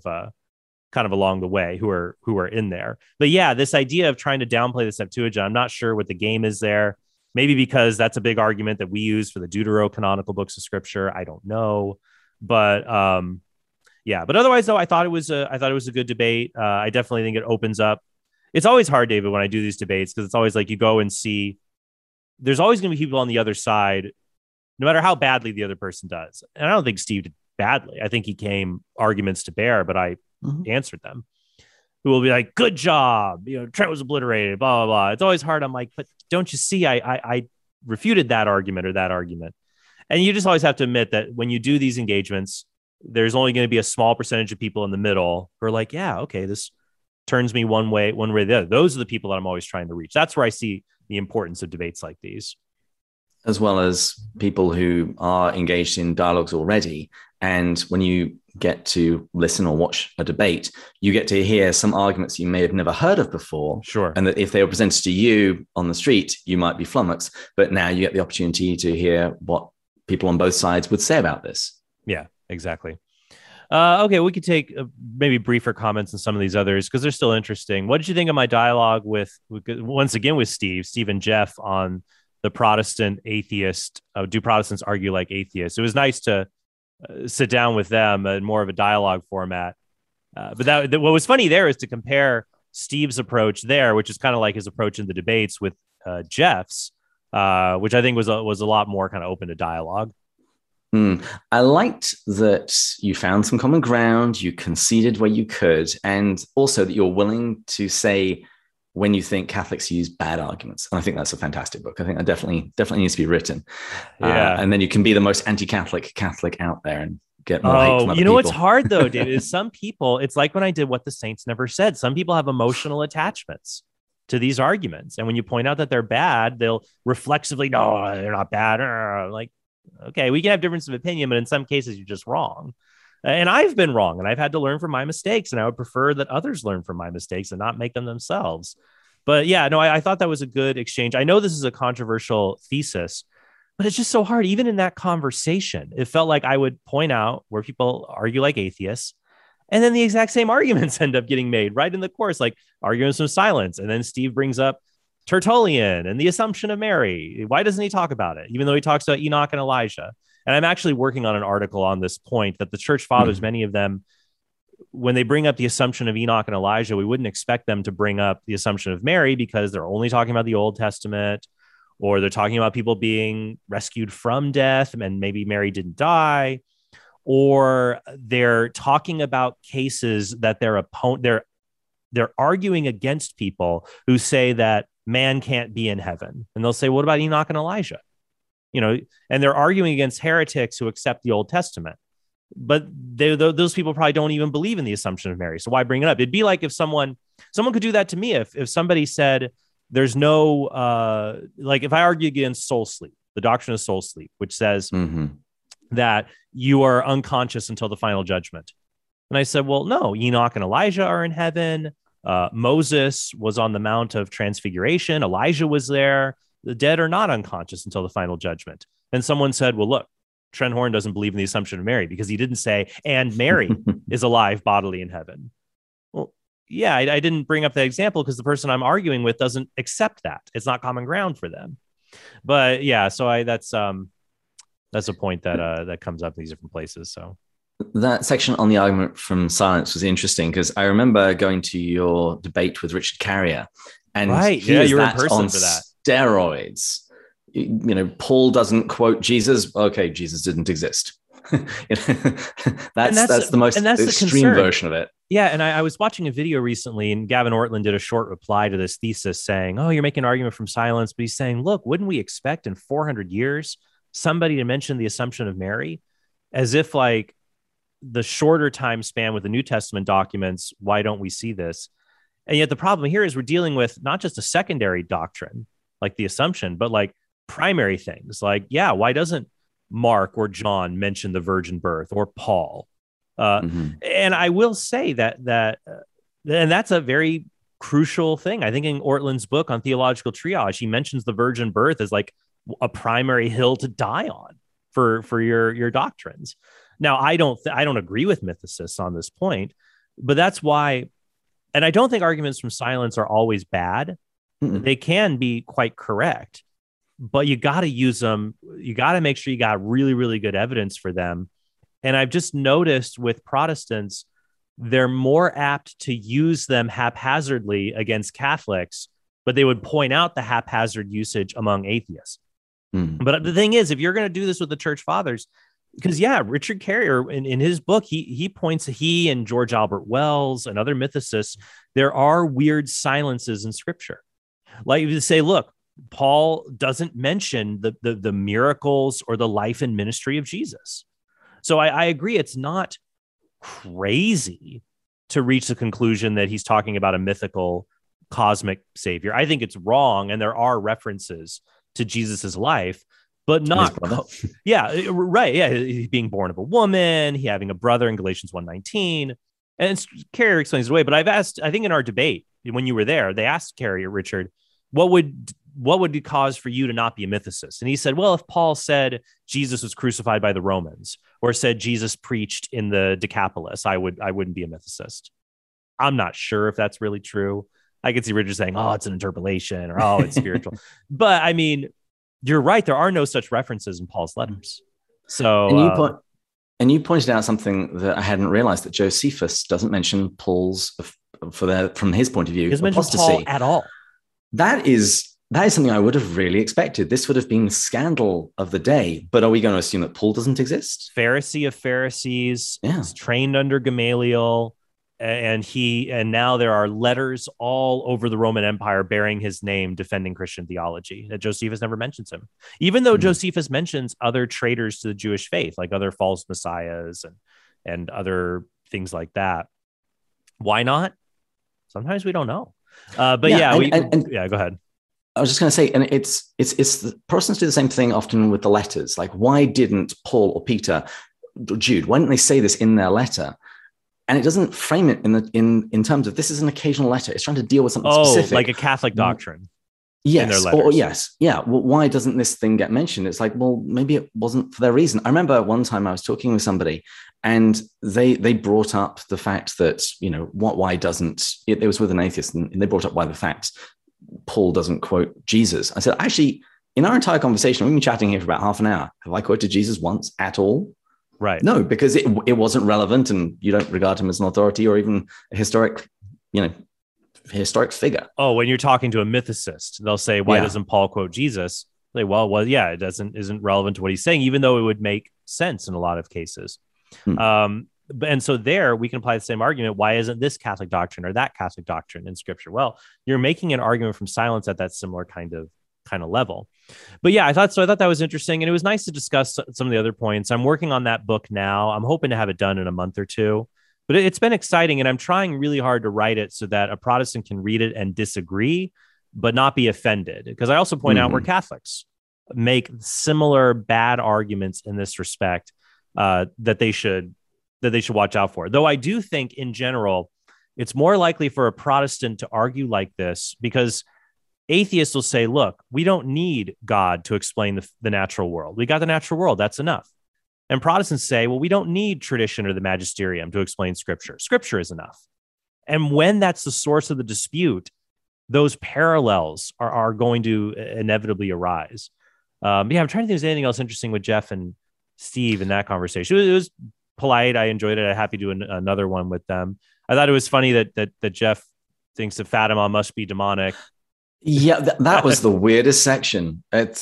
B: along the way who are in there. But yeah, this idea of trying to downplay the Septuagint, I'm not sure what the game is there. Maybe because that's a big argument that we use for the deuterocanonical books of scripture. I don't know, but yeah. But otherwise, though, I thought it was a good debate. I definitely think it opens up. It's always hard, David, when I do these debates, because it's always like you go and see. There's always going to be people on the other side, no matter how badly the other person does. And I don't think Steve did badly. I think he came arguments to bear, but I answered them. Who will be like, good job. Trent was obliterated, blah, blah, blah. It's always hard. I'm like, but don't you see, I refuted that argument or that argument. And you just always have to admit that when you do these engagements, there's only going to be a small percentage of people in the middle who are like, yeah, okay, this turns me one way or the other. Those are the people that I'm always trying to reach. That's where I see the importance of debates like these.
C: As well as people who are engaged in dialogues already. And when you get to listen or watch a debate, you get to hear some arguments you may have never heard of before.
B: Sure.
C: And that if they were presented to you on the street, you might be flummoxed. But now you get the opportunity to hear what people on both sides would say about this.
B: Yeah, exactly. Okay, we could take maybe briefer comments on some of these others because they're still interesting. What did you think of my dialogue with Steve and Jeff on the Protestant atheist? Do Protestants argue like atheists? It was nice to sit down with them in more of a dialogue format. But what was funny there is to compare Steve's approach there, which is kind of like his approach in the debates with Jeff's, which I think was a lot more kind of open to dialogue.
C: I liked that you found some common ground, you conceded where you could, and also that you're willing to say when you think Catholics use bad arguments. And I think that's a fantastic book. I think that definitely needs to be written.
B: Yeah.
C: And then you can be the most anti-Catholic Catholic out there and get more hate from other
B: you know
C: people.
B: what's hard though, dude, is some people, it's like when I did What the Saints Never Said. Some people have emotional attachments to these arguments. And when you point out that they're bad, they'll reflexively, no, they're not bad. Like, okay, we can have difference of opinion, but in some cases you're just wrong. And I've been wrong and I've had to learn from my mistakes. And I would prefer that others learn from my mistakes and not make them themselves. But yeah, no, I thought that was a good exchange. I know this is a controversial thesis, but it's just so hard. Even in that conversation, it felt like I would point out where people argue like atheists, and then the exact same arguments end up getting made right in the course, like arguments from silence. And then Steve brings up Tertullian and the Assumption of Mary. Why doesn't he talk about it? Even though he talks about Enoch and Elijah. And I'm actually working on an article on this point that the church fathers, many of them, when they bring up the Assumption of Enoch and Elijah, we wouldn't expect them to bring up the Assumption of Mary because they're only talking about the Old Testament, or they're talking about people being rescued from death and maybe Mary didn't die, or they're talking about cases that they're arguing against people who say that man can't be in heaven. And they'll say, what about Enoch and Elijah? And they're arguing against heretics who accept the Old Testament. But those people probably don't even believe in the Assumption of Mary. So why bring it up? It'd be like if someone could do that to me. If somebody said there's no, like if I argue against soul sleep, the doctrine of soul sleep, which says that you are unconscious until the final judgment. And I said, well, no, Enoch and Elijah are in heaven. Moses was on the Mount of Transfiguration. Elijah was there. The dead are not unconscious until the final judgment. And someone said, well, look, Trent Horn doesn't believe in the Assumption of Mary because he didn't say, and Mary is alive bodily in heaven. Well, yeah, I didn't bring up that example because the person I'm arguing with doesn't accept that. It's not common ground for them. But yeah, so that's a point that comes up in these different places. So
C: that section on the argument from silence was interesting because I remember going to your debate with Richard Carrier, and
B: you were in person for that.
C: Steroids. Paul doesn't quote Jesus. Okay, Jesus didn't exist. that's the most extreme version of it.
B: Yeah, and I was watching a video recently, and Gavin Ortlund did a short reply to this thesis saying, oh, you're making an argument from silence. But he's saying, look, wouldn't we expect in 400 years somebody to mention the Assumption of Mary? As if like the shorter time span with the New Testament documents, why don't we see this? And yet the problem here is we're dealing with not just a secondary doctrine, like the Assumption, but like primary things like, why doesn't Mark or John mention the virgin birth, or Paul? And I will say that and that's a very crucial thing. I think in Ortlund's book on theological triage, he mentions the virgin birth as like a primary hill to die on for your doctrines. Now, I don't agree with mythicists on this point, but that's why. And I don't think arguments from silence are always bad. They can be quite correct, but you got to use them. You got to make sure you got really, really good evidence for them. And I've just noticed with Protestants, they're more apt to use them haphazardly against Catholics, but they would point out the haphazard usage among atheists. But the thing is, if you're going to do this with the church fathers, because Richard Carrier in his book, he points, he and George Albert Wells and other mythicists, there are weird silences in scripture. Like you say, look, Paul doesn't mention the miracles or the life and ministry of Jesus. So I agree. It's not crazy to reach the conclusion that he's talking about a mythical cosmic savior. I think it's wrong. And there are references to Jesus's life, but not, right. Being born of a woman, he having a brother in Galatians 1:19, and Carrier explains it away. But I've asked, I think in our debate, when you were there, they asked Carrier, Richard, what would cause for you to not be a mythicist? And he said, well, if Paul said Jesus was crucified by the Romans, or said Jesus preached in the Decapolis, I wouldn't be a mythicist. I'm not sure if that's really true. I could see Richard saying, oh, it's an interpolation, or oh, it's spiritual. But I mean, you're right. There are no such references in Paul's letters. So
C: And you pointed out something that I hadn't realized, that Josephus doesn't mention Paul's, from his point of view,
B: He doesn't mention Paul at all.
C: That is something I would have really expected. This would have been the scandal of the day. But are we going to assume that Paul doesn't exist?
B: Pharisee of Pharisees,
C: Yeah.
B: trained under Gamaliel, and now there are letters all over the Roman Empire bearing his name, defending Christian theology. That Josephus never mentions him, even though Josephus mentions other traitors to the Jewish faith, like other false messiahs and other things like that. Why not? Sometimes we don't know. But go ahead.
C: I was just going to say, and it's the Protestants do the same thing often with the letters. Like, why didn't Paul or Peter or Jude? Why didn't they say this in their letter? And it doesn't frame it in terms of, this is an occasional letter. It's trying to deal with something specific,
B: like a Catholic doctrine.
C: Yes.
B: In their letters.
C: Yes. Yeah. Well, why doesn't this thing get mentioned? It's like, well, maybe it wasn't for their reason. I remember one time I was talking with somebody, and they brought up the fact that, why doesn't it was with an atheist, and they brought up why the fact Paul doesn't quote Jesus. I said, actually, in our entire conversation, we've been chatting here for about half an hour. Have I quoted Jesus once at all?
B: Right.
C: No, because it wasn't relevant, and you don't regard him as an authority or even a historic figure.
B: Oh, when you're talking to a mythicist, they'll say, why doesn't Paul quote Jesus? Like, it isn't relevant to what he's saying, even though it would make sense in a lot of cases. And so there we can apply the same argument. Why isn't this Catholic doctrine or that Catholic doctrine in Scripture? Well, you're making an argument from silence at that similar kind of level. But yeah, I thought that was interesting, and it was nice to discuss some of the other points. I'm working on that book now. I'm hoping to have it done in a month or two. But it's been exciting, and I'm trying really hard to write it so that a Protestant can read it and disagree, but not be offended. Because I also point out where Catholics make similar bad arguments in this respect that they should watch out for. Though I do think, in general, it's more likely for a Protestant to argue like this, because atheists will say, look, we don't need God to explain the natural world. We got the natural world. That's enough. And Protestants say, well, we don't need tradition or the magisterium to explain Scripture. Scripture is enough. And when that's the source of the dispute, those parallels are going to inevitably arise. I'm trying to think if there's anything else interesting with Jeff and Steve in that conversation. It was polite. I enjoyed it. I'm happy to do another one with them. I thought it was funny that Jeff thinks that Fatima must be demonic.
C: Yeah, that was the weirdest section.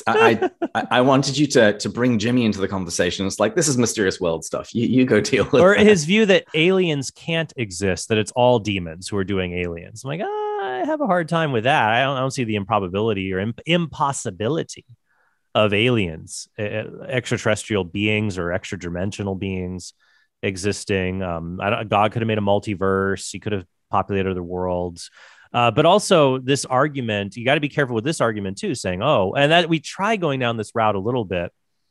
C: I wanted you to bring Jimmy into the conversation. It's like, this is mysterious world stuff. You go deal with it.
B: Or his view that aliens can't exist, that it's all demons who are doing aliens. I'm like, I have a hard time with that. I don't see the improbability or impossibility of aliens, extraterrestrial beings or extra dimensional beings existing. God could have made a multiverse. He could have populated other worlds. But also this argument, you got to be careful with this argument too, saying, and that we try going down this route a little bit.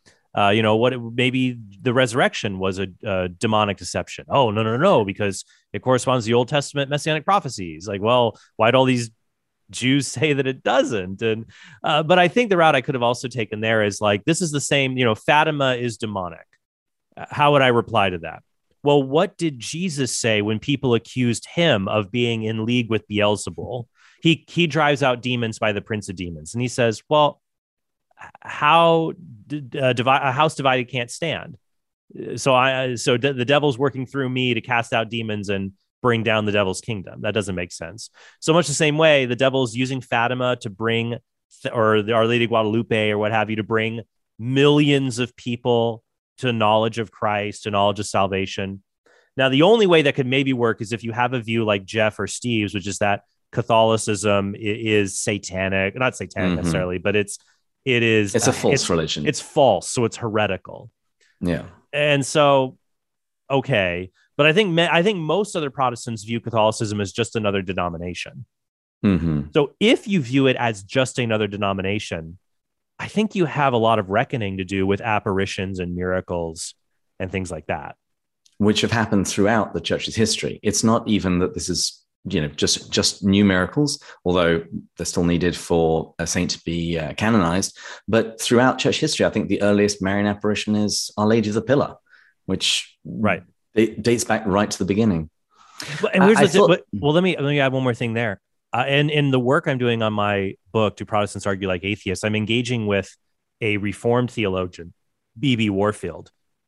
B: Maybe the resurrection was a demonic deception. Oh, no, because it corresponds to the Old Testament messianic prophecies. Like, well, why'd all these Jews say that it doesn't? And but I think the route I could have also taken there is like, this is the same, Fatima is demonic. How would I reply to that? Well, what did Jesus say when people accused him of being in league with Beelzebul? He drives out demons by the prince of demons. And he says, well, a house divided can't stand. So the devil's working through me to cast out demons and bring down the devil's kingdom. That doesn't make sense. So much the same way, the devil's using Fatima to bring, or Our Lady Guadalupe or what have you, to bring millions of people to knowledge of Christ, to knowledge of salvation. Now, the only way that could maybe work is if you have a view like Jeff or Steve's, which is that Catholicism is satanic, not satanic necessarily, but it's a
C: false religion.
B: It's false. So it's heretical.
C: Yeah.
B: And so, okay. But I think most other Protestants view Catholicism as just another denomination. So if you view it as just another denomination, I think you have a lot of reckoning to do with apparitions and miracles and things like that,
C: which have happened throughout the church's history. It's not even that this is, just new miracles, although they're still needed for a saint to be canonized. But throughout church history, I think the earliest Marian apparition is Our Lady of the Pillar, which it dates back right to the beginning.
B: And let me add one more thing there. And in the work I'm doing on my book, Do Protestants Argue Like Atheists, I'm engaging with a Reformed theologian, B.B. Warfield,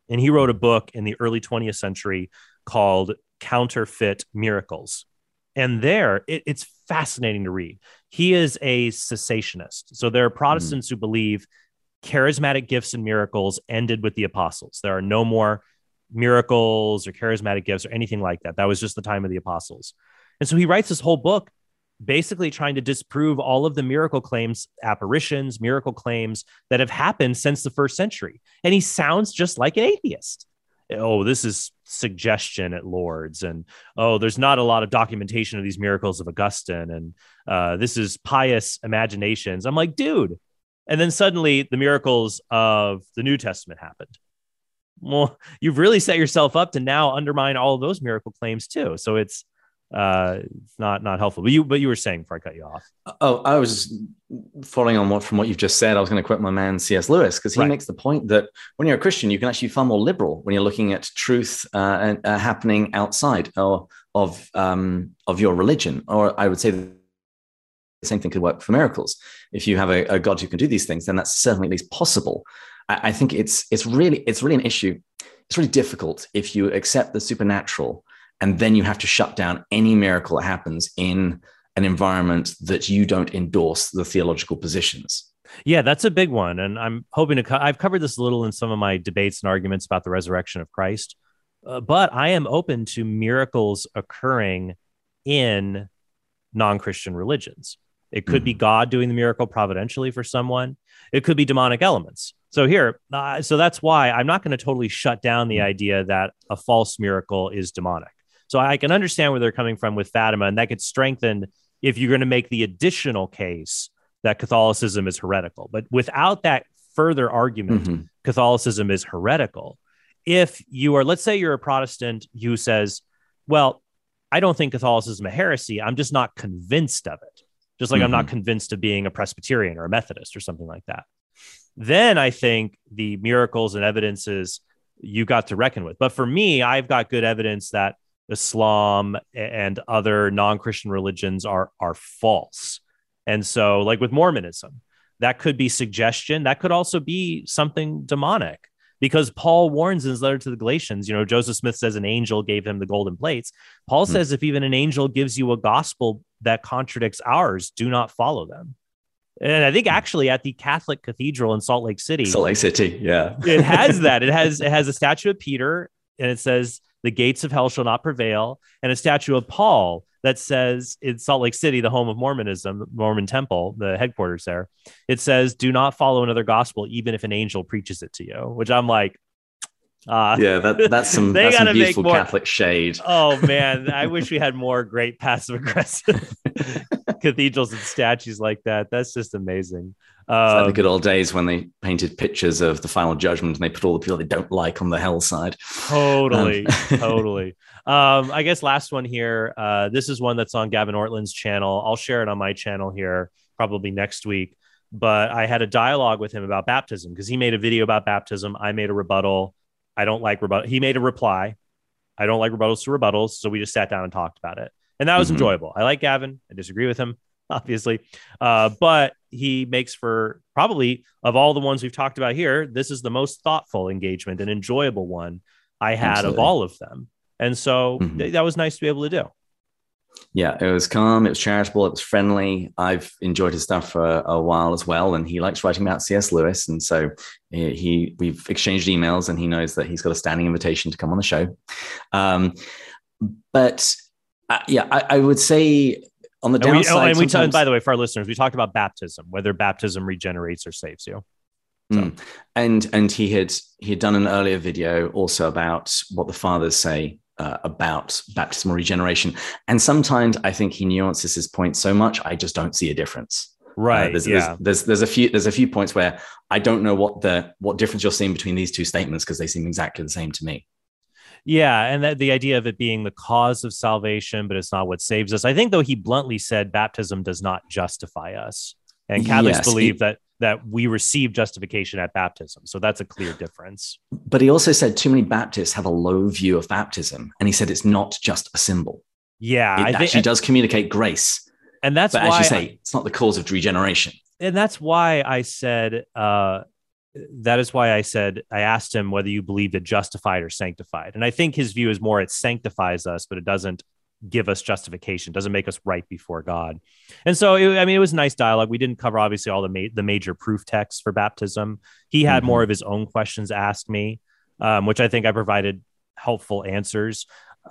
B: And he wrote a book in the early 20th century called Counterfeit Miracles. And it's fascinating to read. He is a cessationist. So there are Protestants who believe charismatic gifts and miracles ended with the apostles. There are no more miracles or charismatic gifts or anything like that. That was just the time of the apostles. And so he writes this whole book basically trying to disprove all of the miracle claims, apparitions, miracle claims that have happened since the first century. And he sounds just like an atheist. Oh, this is suggestion at Lourdes. And, oh, there's not a lot of documentation of these miracles of Augustine. And this is pious imaginations. I'm like, dude. And then suddenly the miracles of the New Testament happened. Well, you've really set yourself up to now undermine all of those miracle claims too. So it's not helpful. But you were saying before I cut you off.
C: Oh, I was following on from what you've just said. I was going to quote my man C.S. Lewis, because he makes the point that when you're a Christian, you can actually be far more liberal when you're looking at truth happening outside of your religion. Or I would say the same thing could work for miracles. If you have a God who can do these things, then that's certainly at least possible. I think it's really an issue. It's really difficult if you accept the supernatural and then you have to shut down any miracle that happens in an environment that you don't endorse the theological positions.
B: Yeah, that's a big one. And I'm hoping I've covered this a little in some of my debates and arguments about the resurrection of Christ. But I am open to miracles occurring in non-Christian religions. It could be God doing the miracle providentially for someone. It could be demonic elements. So so that's why I'm not going to totally shut down the idea that a false miracle is demonic. So I can understand where they're coming from with Fatima, and that gets strengthened if you're going to make the additional case that Catholicism is heretical. But without that further argument, Catholicism is heretical. If you are, let's say you're a Protestant who says, well, I don't think Catholicism is a heresy. I'm just not convinced of it. Just like I'm not convinced of being a Presbyterian or a Methodist or something like that. Then I think the miracles and evidences you got to reckon with. But for me, I've got good evidence that Islam and other non-Christian religions are false. And so like with Mormonism, that could be suggestion. That could also be something demonic, because Paul warns in his letter to the Galatians, Joseph Smith says an angel gave him the golden plates. Paul says if even an angel gives you a gospel that contradicts ours, do not follow them. And I think actually at the Catholic Cathedral in Salt Lake City,
C: yeah,
B: it has that. It has a statue of Peter, and it says the gates of hell shall not prevail, and a statue of Paul that says in Salt Lake City, the home of Mormonism, the Mormon temple, the headquarters there, it says, do not follow another gospel, even if an angel preaches it to you, which I'm like,
C: that's some beautiful Catholic shade.
B: Oh man, I wish we had more great passive aggressive cathedrals and statues like that. That's just amazing.
C: It's like the good old days when they painted pictures of the final judgment and they put all the people they don't like on the hell side.
B: Totally. I guess last one here. This is one that's on Gavin Ortland's channel. I'll share it on my channel here probably next week. But I had a dialogue with him about baptism because he made a video about baptism. I made a rebuttal. I don't like rebuttal. He made a reply. I don't like rebuttals to rebuttals. So we just sat down and talked about it. And that was enjoyable. I like Gavin. I disagree with him, obviously. But he makes for probably, of all the ones we've talked about here, this is the most thoughtful engagement and enjoyable one I had of all of them. And so that was nice to be able to do.
C: Yeah, it was calm, it was charitable, it was friendly. I've enjoyed his stuff for a while as well, and he likes writing about C.S. Lewis, and so we've exchanged emails, and he knows that he's got a standing invitation to come on the show. I would say on the downside,
B: by the way, for our listeners, we talked about baptism, whether baptism regenerates or saves you. So.
C: And he had done an earlier video also about what the fathers say about baptismal regeneration. And sometimes I think he nuances his point so much, I just don't see a difference.
B: Right.
C: There's a few points where I don't know what difference you're seeing between these two statements, because they seem exactly the same to me.
B: Yeah. And that the idea of it being the cause of salvation, but it's not what saves us. I think, though, he bluntly said baptism does not justify us. And Catholics believe that we receive justification at baptism. So that's a clear difference.
C: But he also said too many Baptists have a low view of baptism. And he said it's not just a symbol.
B: Yeah.
C: It actually does communicate grace.
B: And that's
C: why,
B: as you
C: say, it's not the cause of regeneration.
B: And that's why I said that is why I asked him whether you believed it justified or sanctified. And I think his view is more it sanctifies us, but it doesn't give us justification, doesn't make us right before God. And so, it was a nice dialogue. We didn't cover obviously all the major proof texts for baptism. He had more of his own questions asked me, which I think I provided helpful answers.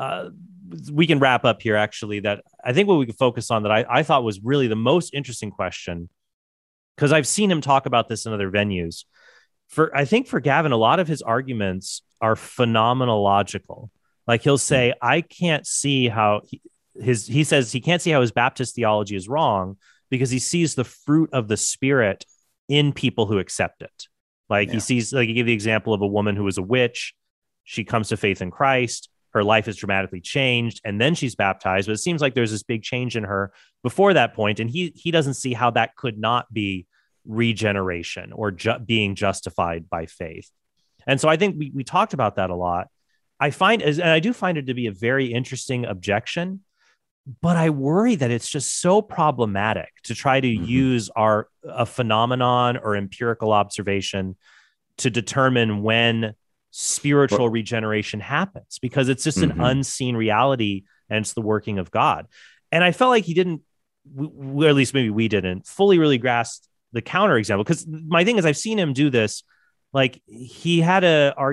B: We can wrap up here, actually, that I think what we could focus on that I thought was really the most interesting question, because I've seen him talk about this in other venues. I think for Gavin, a lot of his arguments are phenomenological. Like he'll say, I can't see how he says he can't see how his Baptist theology is wrong because he sees the fruit of the Spirit in people who accept it. Like he sees, like he gave the example of a woman who was a witch. She comes to faith in Christ. Her life is dramatically changed, and then she's baptized. But it seems like there's this big change in her before that point, and he doesn't see how that could not be regeneration or being justified by faith. And so I think we talked about that a lot. I do find it to be a very interesting objection, but I worry that it's just so problematic to try to use a phenomenon or empirical observation to determine when spiritual regeneration happens, because it's just an unseen reality and it's the working of God. And I felt like he didn't, or at least maybe we didn't fully really grasp the counterexample, because my thing is I've seen him do this. Like he had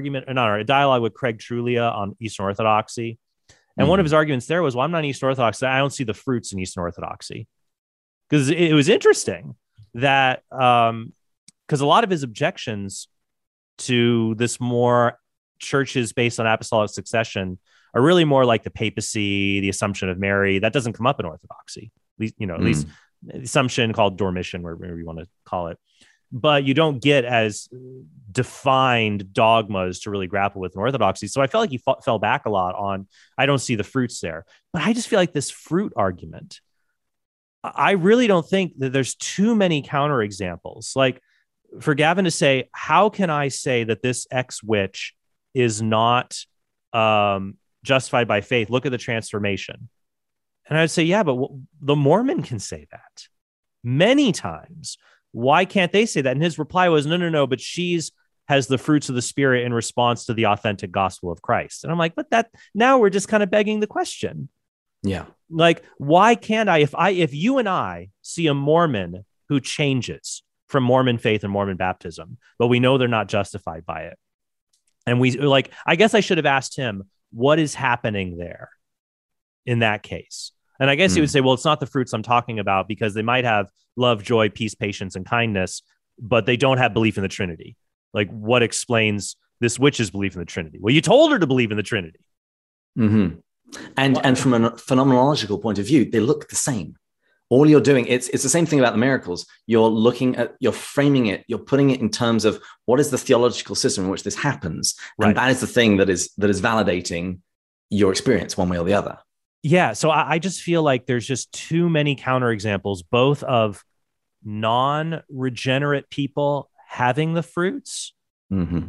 B: a dialogue with Craig Truglia on Eastern Orthodoxy. And one of his arguments there was, well, I'm not Eastern Orthodox. I don't see the fruits in Eastern Orthodoxy. Because it was interesting that, because a lot of his objections to this more churches based on apostolic succession are really more like the papacy, the Assumption of Mary. That doesn't come up in Orthodoxy, at least Assumption, called Dormition, whatever you want to call it. But you don't get as defined dogmas to really grapple with in Orthodoxy. So I felt like he fell back a lot on, I don't see the fruits there. But I just feel like this fruit argument, I really don't think that there's too many counterexamples. Like for Gavin to say, how can I say that this ex-witch is not justified by faith? Look at the transformation. And I'd say, yeah, but the Mormon can say that many times. Why can't they say that? And his reply was, no, but she's has the fruits of the Spirit in response to the authentic gospel of Christ. And I'm like, but now we're just kind of begging the question.
C: Yeah.
B: Like, why can't if you and I see a Mormon who changes from Mormon faith and Mormon baptism, but we know they're not justified by it. And I guess I should have asked him, what is happening there in that case? And I guess he would say, well, it's not the fruits I'm talking about, because they might have love, joy, peace, patience, and kindness, but they don't have belief in the Trinity. Like, what explains this witch's belief in the Trinity? Well, you told her to believe in the Trinity.
C: And from a phenomenological point of view, they look the same. All you're doing, it's the same thing about the miracles. You're framing it, you're putting it in terms of what is the theological system in which this happens. Right. And that is the thing that is validating your experience one way or the other.
B: Yeah. So I just feel like there's just too many counterexamples, both of non-regenerate people having the fruits. So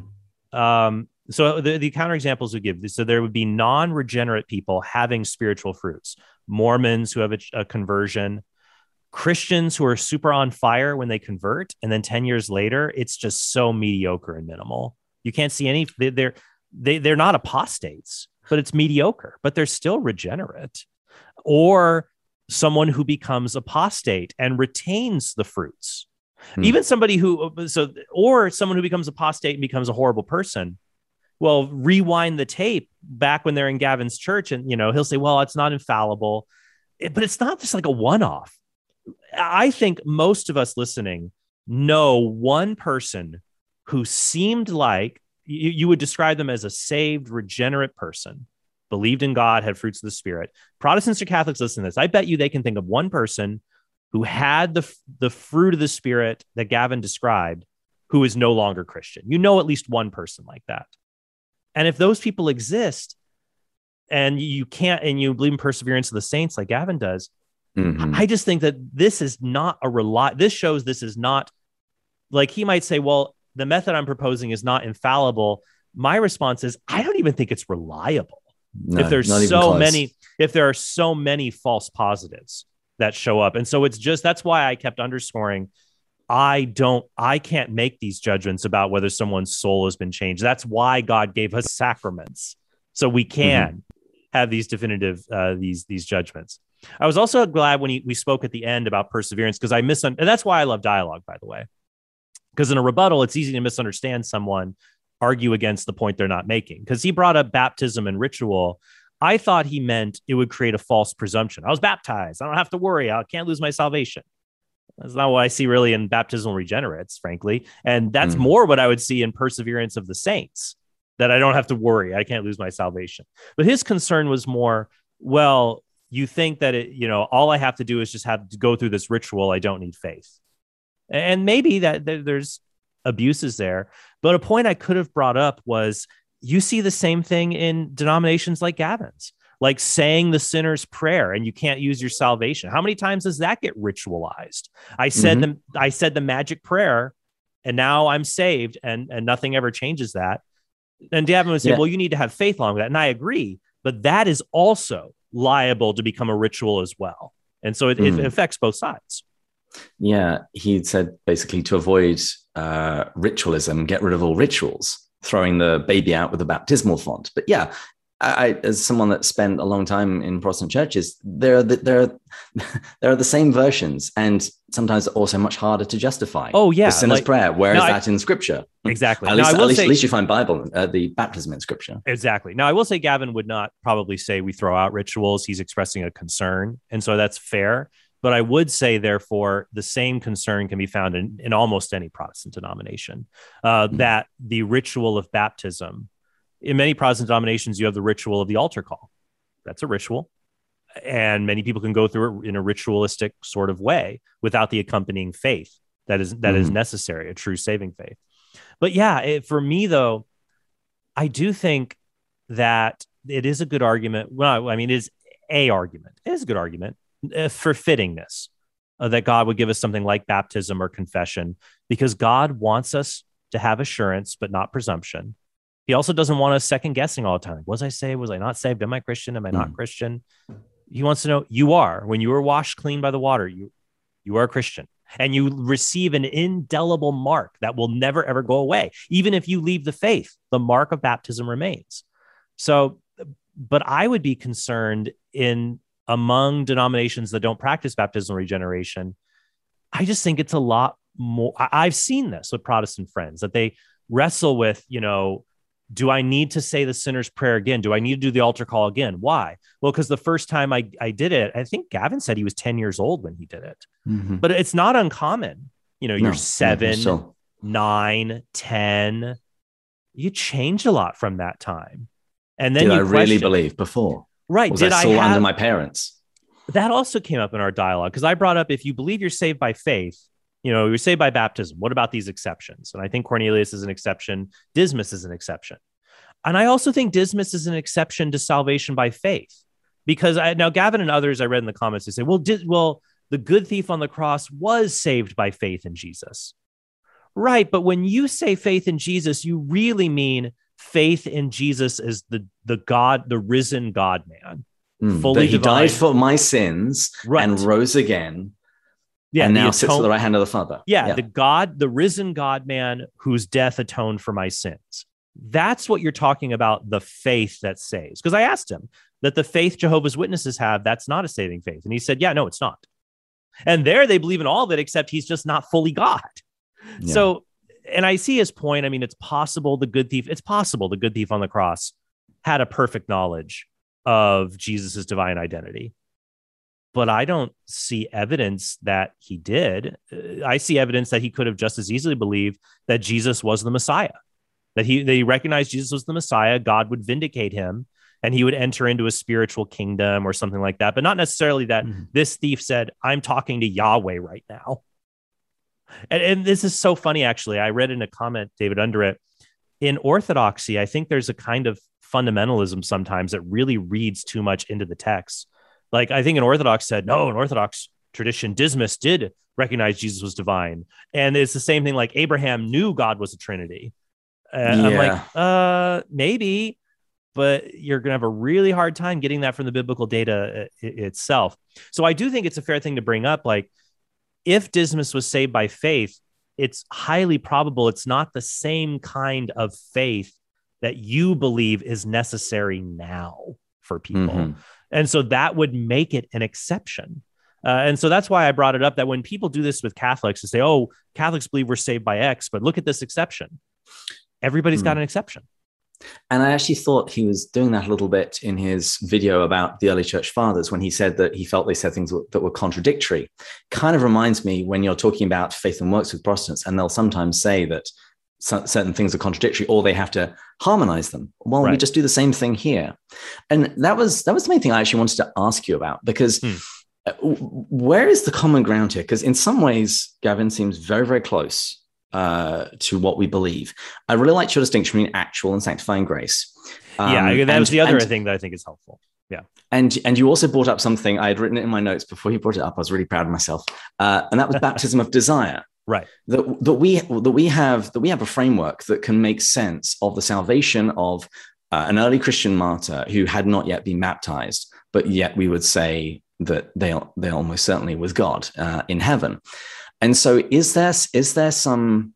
B: the counterexamples we give, so there would be non-regenerate people having spiritual fruits, Mormons who have a conversion, Christians who are super on fire when they convert, and then 10 years later, it's just so mediocre and minimal. You can't see any, they're not apostates, but it's mediocre, but they're still regenerate. Or someone who becomes apostate and retains the fruits. Even somebody or someone who becomes apostate and becomes a horrible person. Well, rewind the tape back when they're in Gavin's church, and he'll say, well, it's not infallible, but it's not just like a one-off. I think most of us listening know one person who seemed like you would describe them as a saved, regenerate person, believed in God, had fruits of the Spirit. Protestants or Catholics listen to this. I bet you they can think of one person who had the fruit of the Spirit that Gavin described, who is no longer Christian. At least one person like that. And if those people exist, and you believe in perseverance of the saints like Gavin does, I just think that this is not this shows this is not, like, he might say, well, the method I'm proposing is not infallible. My response is, I don't even think it's reliable.
C: No,
B: if there are so many false positives that show up. And so that's why I kept underscoring, I can't make these judgments about whether someone's soul has been changed. That's why God gave us sacraments, so we can have these definitive these judgments. I was also glad when we spoke at the end about perseverance, because and that's why I love dialogue, by the way, because in a rebuttal, it's easy to misunderstand someone, argue against the point they're not making. Because he brought up baptism and ritual. I thought he meant it would create a false presumption. I was baptized. I don't have to worry. I can't lose my salvation. That's not what I see really in baptismal regenerates, frankly. And that's more what I would see in perseverance of the saints, that I don't have to worry. I can't lose my salvation. But his concern was more, well, you think that all I have to do is just have to go through this ritual. I don't need faith. And maybe that there's abuses there. But a point I could have brought up was, you see the same thing in denominations like Gavin's, like saying the sinner's prayer and you can't use your salvation. How many times does that get ritualized? I said the magic prayer and now I'm saved, and nothing ever changes that. And Gavin would say, well, you need to have faith along with that. And I agree, but that is also liable to become a ritual as well. And so it affects both sides.
C: Yeah. He said basically to avoid ritualism, get rid of all rituals, throwing the baby out with the baptismal font. But yeah, I as someone that spent a long time in Protestant churches, there are the same versions, and sometimes also much harder to justify.
B: Oh yeah,
C: the sinner's prayer. Where is that in Scripture?
B: Exactly.
C: At least you find Bible, the baptism in Scripture.
B: Exactly. Now I will say Gavin would not probably say we throw out rituals. He's expressing a concern, and so that's fair. But I would say, therefore, the same concern can be found in almost any Protestant denomination, that the ritual of baptism, in many Protestant denominations, you have the ritual of the altar call. That's a ritual. And many people can go through it in a ritualistic sort of way without the accompanying faith that is necessary, a true saving faith. But yeah, for me, though, I do think that it is a good argument. Well, I mean, it is a argument. It is a good argument for fittingness, that God would give us something like baptism or confession, because God wants us to have assurance, but not presumption. He also doesn't want us second guessing all the time. Was I saved? Was I not saved? Am I Christian? Am I not Christian? He wants to know you are. When you are washed clean by the water, you are a Christian, and you receive an indelible mark that will never, ever go away. Even if you leave the faith, the mark of baptism remains. So, but I would be concerned among denominations that don't practice baptismal regeneration. I just think it's a lot more. I've seen this with Protestant friends, that they wrestle with, do I need to say the sinner's prayer again? Do I need to do the altar call again? Why? Well, because the first time I did it, I think Gavin said he was 10 years old when he did it. But it's not uncommon. You're 7, 9, 10. You changed a lot from that time. And then
C: did I really believe before?
B: Right.
C: Was I still under my parents?
B: That also came up in our dialogue, because I brought up, if you believe you're saved by faith, you're saved by baptism. What about these exceptions? And I think Cornelius is an exception. Dismas is an exception. And I also think Dismas is an exception to salvation by faith, because now Gavin and others I read in the comments, they say, well, the good thief on the cross was saved by faith in Jesus. Right. But when you say faith in Jesus, you really mean faith in Jesus as the God, the risen God man. Fully
C: he
B: divine.
C: died for my sins and rose again. Yeah, and now sits at the right hand of the Father.
B: Yeah, the risen God man whose death atoned for my sins. That's what you're talking about, the faith that saves. Because I asked him that the faith Jehovah's Witnesses have, that's not a saving faith. And he said, yeah, no, it's not. And there they believe in all of it, except he's just not fully God. Yeah. So, and I see his point. I mean, it's possible the good thief on the cross had a perfect knowledge of Jesus's divine identity. But I don't see evidence that he did. I see evidence that he could have just as easily believed that Jesus was the Messiah, that he recognized Jesus was the Messiah. God would vindicate him and he would enter into a spiritual kingdom or something like that. But not necessarily that this thief said, I'm talking to Yahweh right now. And this is so funny, actually. I read in a comment, David, under it. In Orthodoxy, I think there's a kind of fundamentalism sometimes that really reads too much into the text. Like, I think an Orthodox said, no, in Orthodox tradition, Dismas did recognize Jesus was divine. And it's the same thing, like Abraham knew God was a Trinity. I'm like, maybe, but you're going to have a really hard time getting that from the biblical data itself. So I do think it's a fair thing to bring up. Like, if Dismas was saved by faith, it's highly probable it's not the same kind of faith that you believe is necessary now for people.
C: Mm-hmm.
B: And so that would make it an exception. And so that's why I brought it up, that when people do this with Catholics, to say, oh, Catholics believe we're saved by X, but look at this exception. Everybody's got an exception.
C: And I actually thought he was doing that a little bit in his video about the early church fathers, when he said that he felt they said things that were contradictory. Kind of reminds me when you're talking about faith and works with Protestants, and they'll sometimes say that certain things are contradictory or they have to harmonize them. Well, we just do the same thing here. And that was the main thing I actually wanted to ask you about, because where is the common ground here? Because in some ways, Gavin seems very, very close to what we believe. I really liked your distinction between actual and sanctifying grace.
B: That was the other thing that I think is helpful. Yeah.
C: And you also brought up something, I had written it in my notes before you brought it up. I was really proud of myself. And that was baptism of desire.
B: Right.
C: That we have a framework that can make sense of the salvation of an early Christian martyr who had not yet been baptized, but yet we would say that they almost certainly with God in heaven. And so is there some,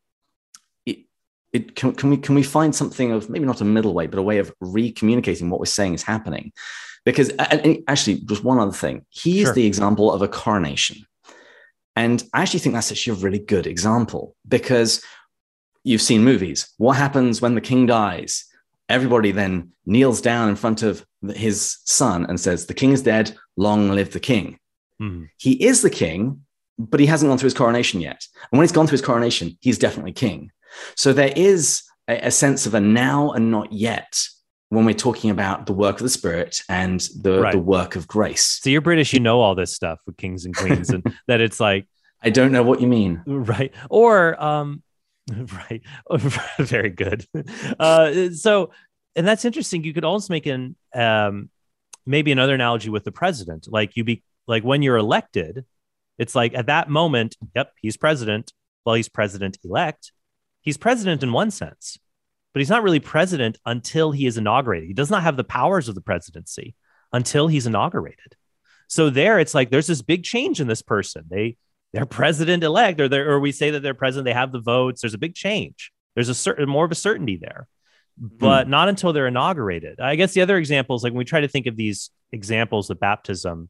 C: can we find something of maybe not a middle way, but a way of recommunicating what we're saying is happening? Because and actually, just one other thing, he is the example of a coronation. And I actually think that's actually a really good example, because you've seen movies. What happens when the king dies? Everybody then kneels down in front of his son and says, the king is dead, long live the king. Mm-hmm. He is the king, but he hasn't gone through his coronation yet. And when he's gone through his coronation, he's definitely king. So there is a sense of a now and not yet when we're talking about the work of the Spirit and the work of grace.
B: So you're British, you know all this stuff with kings and queens, and that it's like,
C: I don't know what you mean.
B: Right. Or, right. Very good. So, and that's interesting. You could also make maybe another analogy with the president. Like like when you're elected, it's like at that moment, yep, he's president. Well, he's president-elect. He's president in one sense, but he's not really president until he is inaugurated. He does not have the powers of the presidency until he's inaugurated. So there, it's like there's this big change in this person. They're president-elect, or we say that they're president. They have the votes. There's a big change. There's more of a certainty there, but not until they're inaugurated. I guess the other examples, like when we try to think of these examples of baptism,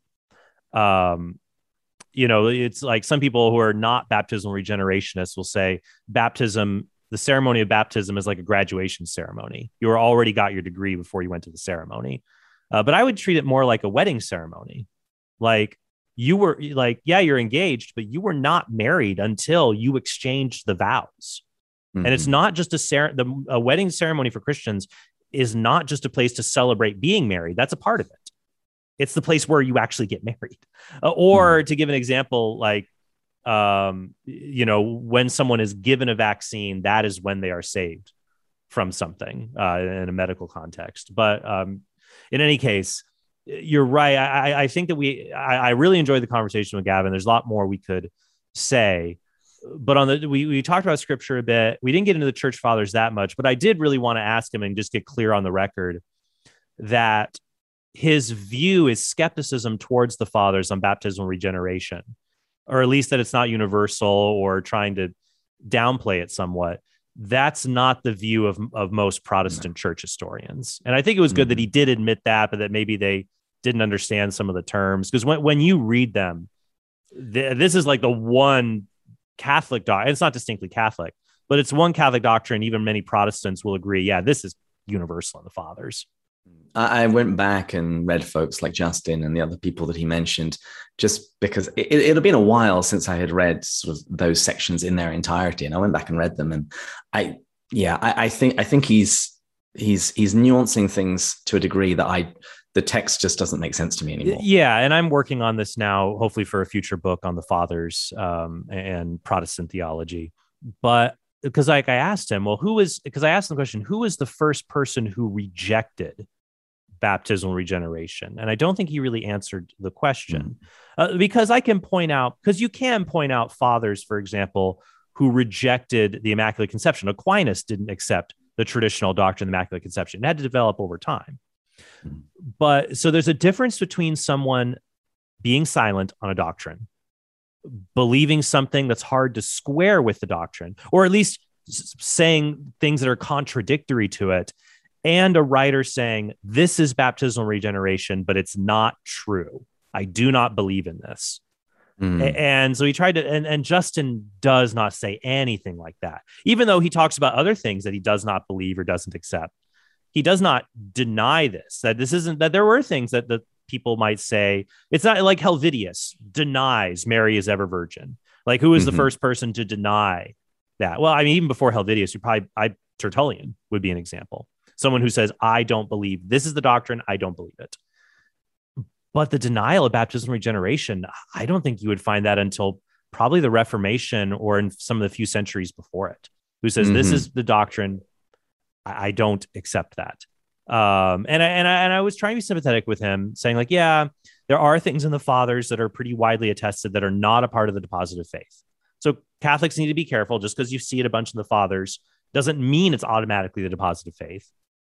B: it's like some people who are not baptismal regenerationists will say baptism, the ceremony of baptism is like a graduation ceremony. You already got your degree before you went to the ceremony. But I would treat it more like a wedding ceremony. Like you were like, yeah, you're engaged, but you were not married until you exchanged the vows. Mm-hmm. And it's not just a wedding ceremony for Christians is not just a place to celebrate being married. That's a part of it. It's the place where you actually get married. To give an example, like, when someone is given a vaccine, that is when they are saved from something in a medical context. But in any case, you're right. I think that I really enjoyed the conversation with Gavin. There's a lot more we could say, but we talked about scripture a bit. We didn't get into the church fathers that much, but I did really want to ask him and just get clear on the record that his view is skepticism towards the fathers on baptismal regeneration, or at least that it's not universal, or trying to downplay it somewhat. That's not the view of most Protestant church historians. And I think it was good that he did admit that, but that maybe they didn't understand some of the terms. Because when you read them, this is like the one Catholic doctrine. It's not distinctly Catholic, but it's one Catholic doctrine. Even many Protestants will agree, yeah, this is universal in the fathers.
C: I went back and read folks like Justin and the other people that he mentioned, just because it had been a while since I had read sort of those sections in their entirety. And I went back and read them. And I think he's nuancing things to a degree that the text just doesn't make sense to me anymore. Yeah.
B: And I'm working on this now, hopefully for a future book on the fathers and Protestant theology. But because I asked him, because I asked him the question, who was the first person who rejected baptismal regeneration? And I don't think he really answered the question because I can point out, because you can point out fathers, for example, who rejected the Immaculate Conception. Aquinas didn't accept the traditional doctrine of the Immaculate Conception. It had to develop over time. But so there's a difference between someone being silent on a doctrine believing something that's hard to square with the doctrine, or at least saying things that are contradictory to it, and a writer saying, this is baptismal regeneration, but it's not true. I do not believe in this. And so he tried to, and Justin does not say anything like that, even though he talks about other things that he does not believe or doesn't accept. He does not deny this, that this isn't, that there were things that the people might say. It's not like Helvidius denies Mary is ever virgin. Like, who is the first person to deny that? Well, I mean, even before Helvidius, Tertullian would be an example. Someone who says, I don't believe this is the doctrine. I don't believe it. But the denial of baptismal regeneration, I don't think you would find that until probably the Reformation or in some of the few centuries before it, who says, this is the doctrine. I don't accept that. And I was trying to be sympathetic with him, saying like, yeah, there are things in the fathers that are pretty widely attested that are not a part of the deposit of faith. So Catholics need to be careful. Just because you see it a bunch in the fathers doesn't mean it's automatically the deposit of faith.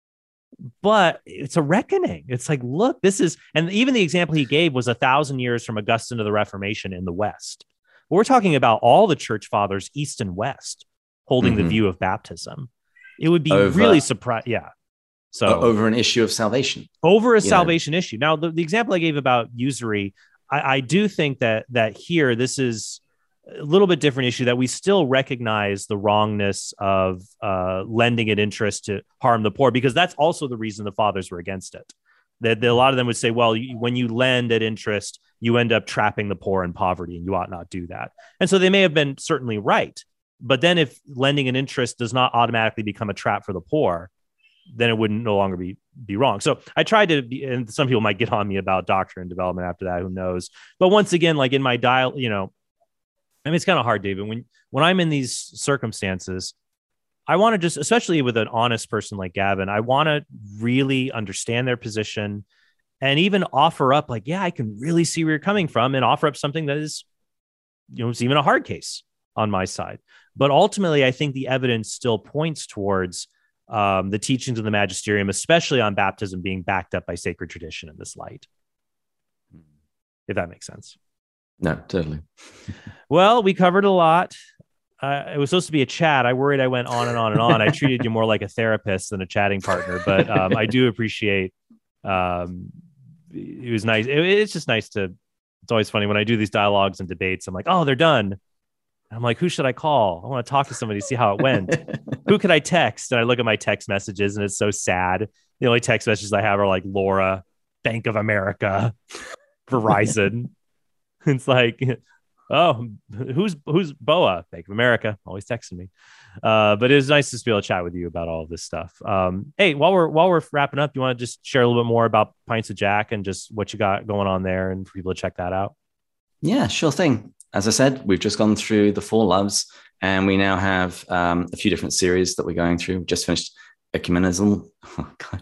B: But it's a reckoning. It's like, look, this is, and even the example he gave was 1,000 years from Augustine to the Reformation in the West. We're talking about all the church fathers, East and West, holding the view of baptism. It would be really surprising. Yeah. So
C: over an issue of salvation,
B: over a salvation issue. Now, the example I gave about usury, I do think that here, this is a little bit different issue, that we still recognize the wrongness of lending at interest to harm the poor, because that's also the reason the fathers were against it. That a lot of them would say, well, when you lend at interest, you end up trapping the poor in poverty, and you ought not do that. And so they may have been certainly right. But then if lending at interest does not automatically become a trap for the poor, then it wouldn't no longer be wrong. So I tried to be, and some people might get on me about doctrine development after that, who knows? But once again, like in my dial, I mean, it's kind of hard, David, when I'm in these circumstances, I want to just, especially with an honest person like Gavin, I want to really understand their position and even offer up like, yeah, I can really see where you're coming from, and offer up something that is, it's even a hard case on my side. But ultimately, I think the evidence still points towards the teachings of the magisterium, especially on baptism, being backed up by sacred tradition in this light, if that makes sense.
C: No, totally.
B: Well, we covered a lot. It was supposed to be a chat. I worried I went on and on and on. I treated you more like a therapist than a chatting partner, but I do appreciate. It was nice. It's just nice to. It's always funny when I do these dialogues and debates. I'm like, oh, they're done. I'm like, who should I call? I want to talk to somebody, see how it went. Who could I text? And I look at my text messages, and it's so sad. The only text messages I have are like Laura, Bank of America, Verizon. It's like, oh, who's Boa? Bank of America, always texting me. But it was nice to be able to chat with you about all of this stuff. Hey, while we're wrapping up, you want to just share a little bit more about Pints of Jack and just what you got going on there, and for people to check that out?
C: Yeah, sure thing. As I said, we've just gone through the 4 loves, and we now have a few different series that we're going through. We've just finished Ecumenism. Oh, God.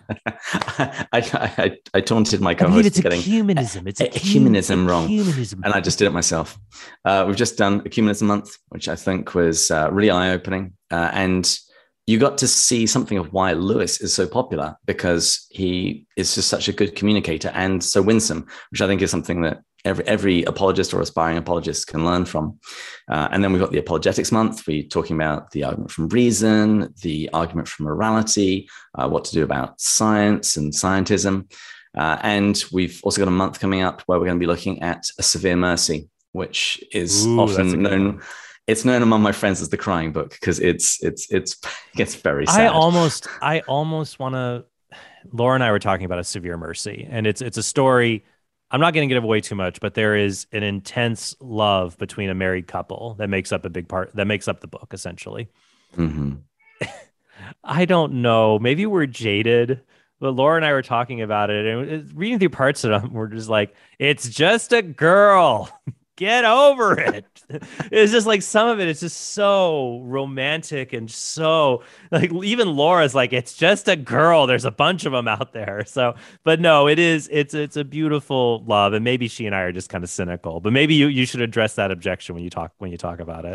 C: I taunted my co-host.
B: It's ecumenism. It's
C: ecumenism wrong.
B: Ecumenism.
C: And I just did it myself. We've just done Ecumenism month, which I think was really eye-opening. And you got to see something of why Lewis is so popular, because he is just such a good communicator and so winsome, which I think is something that every apologist or aspiring apologist can learn from. And then we've got the Apologetics month. We're talking about the argument from reason, the argument from morality, what to do about science and scientism. And we've also got a month coming up where we're going to be looking at a severe mercy, which is often known. It's known among my friends as the crying book, because it gets very sad.
B: I almost want to. Laura and I were talking about a severe mercy, and it's a story. I'm not going to give away too much, but there is an intense love between a married couple that makes up a big part, that makes up the book, essentially.
C: Mm-hmm.
B: I don't know. Maybe we're jaded, but Laura and I were talking about it, and reading through parts of them, we're just like, it's just a girl. Get over it. It's just like some of it is just so romantic and so like, even Laura's like, it's just a girl. There's a bunch of them out there. So, but no, it's a beautiful love. And maybe she and I are just kind of cynical, but maybe you should address that objection when you talk about it.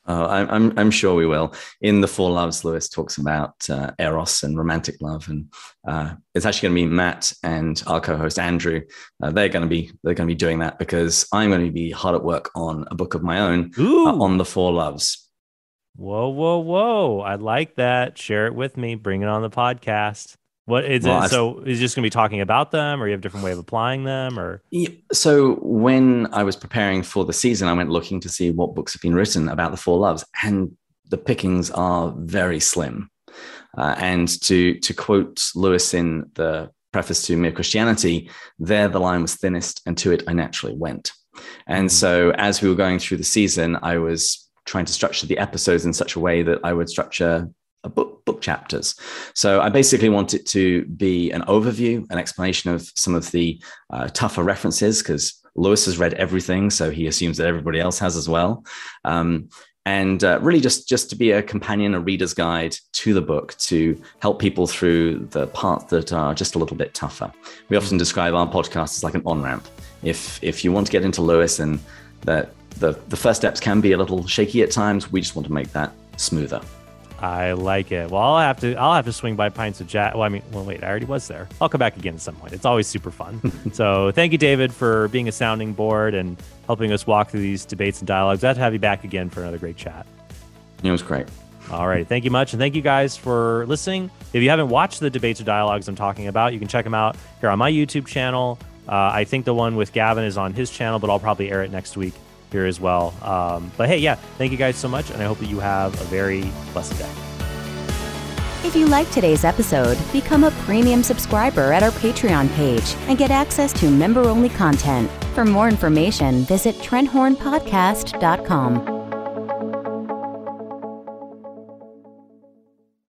C: I'm sure we will. In The Four Loves, Lewis talks about eros and romantic love, and it's actually going to be Matt and our co-host Andrew. They're going to be doing that because I'm going to be hard at work on a book of my own on The Four Loves.
B: Whoa! I like that. Share it with me. Bring it on the podcast. What is it? So is it just going to be talking about them, or you have a different way of applying them, or?
C: So when I was preparing for the season, I went looking to see what books have been written about The Four Loves, and the pickings are very slim. And to quote Lewis in the preface to Mere Christianity, there the line was thinnest, and to it I naturally went. And so as we were going through the season, I was trying to structure the episodes in such a way that I would structure book chapters. So I basically want it to be an overview, an explanation of some of the tougher references, because Lewis has read everything, so he assumes that everybody else has as well. And really just to be a companion, a reader's guide to the book, to help people through the parts that are just a little bit tougher. We often describe our podcast as like an on-ramp. If you want to get into Lewis, and that the first steps can be a little shaky at times, we just want to make that smoother.
B: I like it. Well, I'll have to swing by Pints of Jack. Wait, I already was there. I'll come back again at some point. It's always super fun. So thank you, David, for being a sounding board and helping us walk through these debates and dialogues. Glad to have you back again for another great chat.
C: It was great.
B: All right. Thank you much. And thank you guys for listening. If you haven't watched the debates or dialogues I'm talking about, you can check them out here on my YouTube channel. I think the one with Gavin is on his channel, but I'll probably air it next week here as well. But hey, yeah, thank you guys so much, and I hope that you have a very blessed day.
D: If you liked today's episode, become a premium subscriber at our Patreon page and get access to member-only content. For more information, visit TrentHornPodcast.com.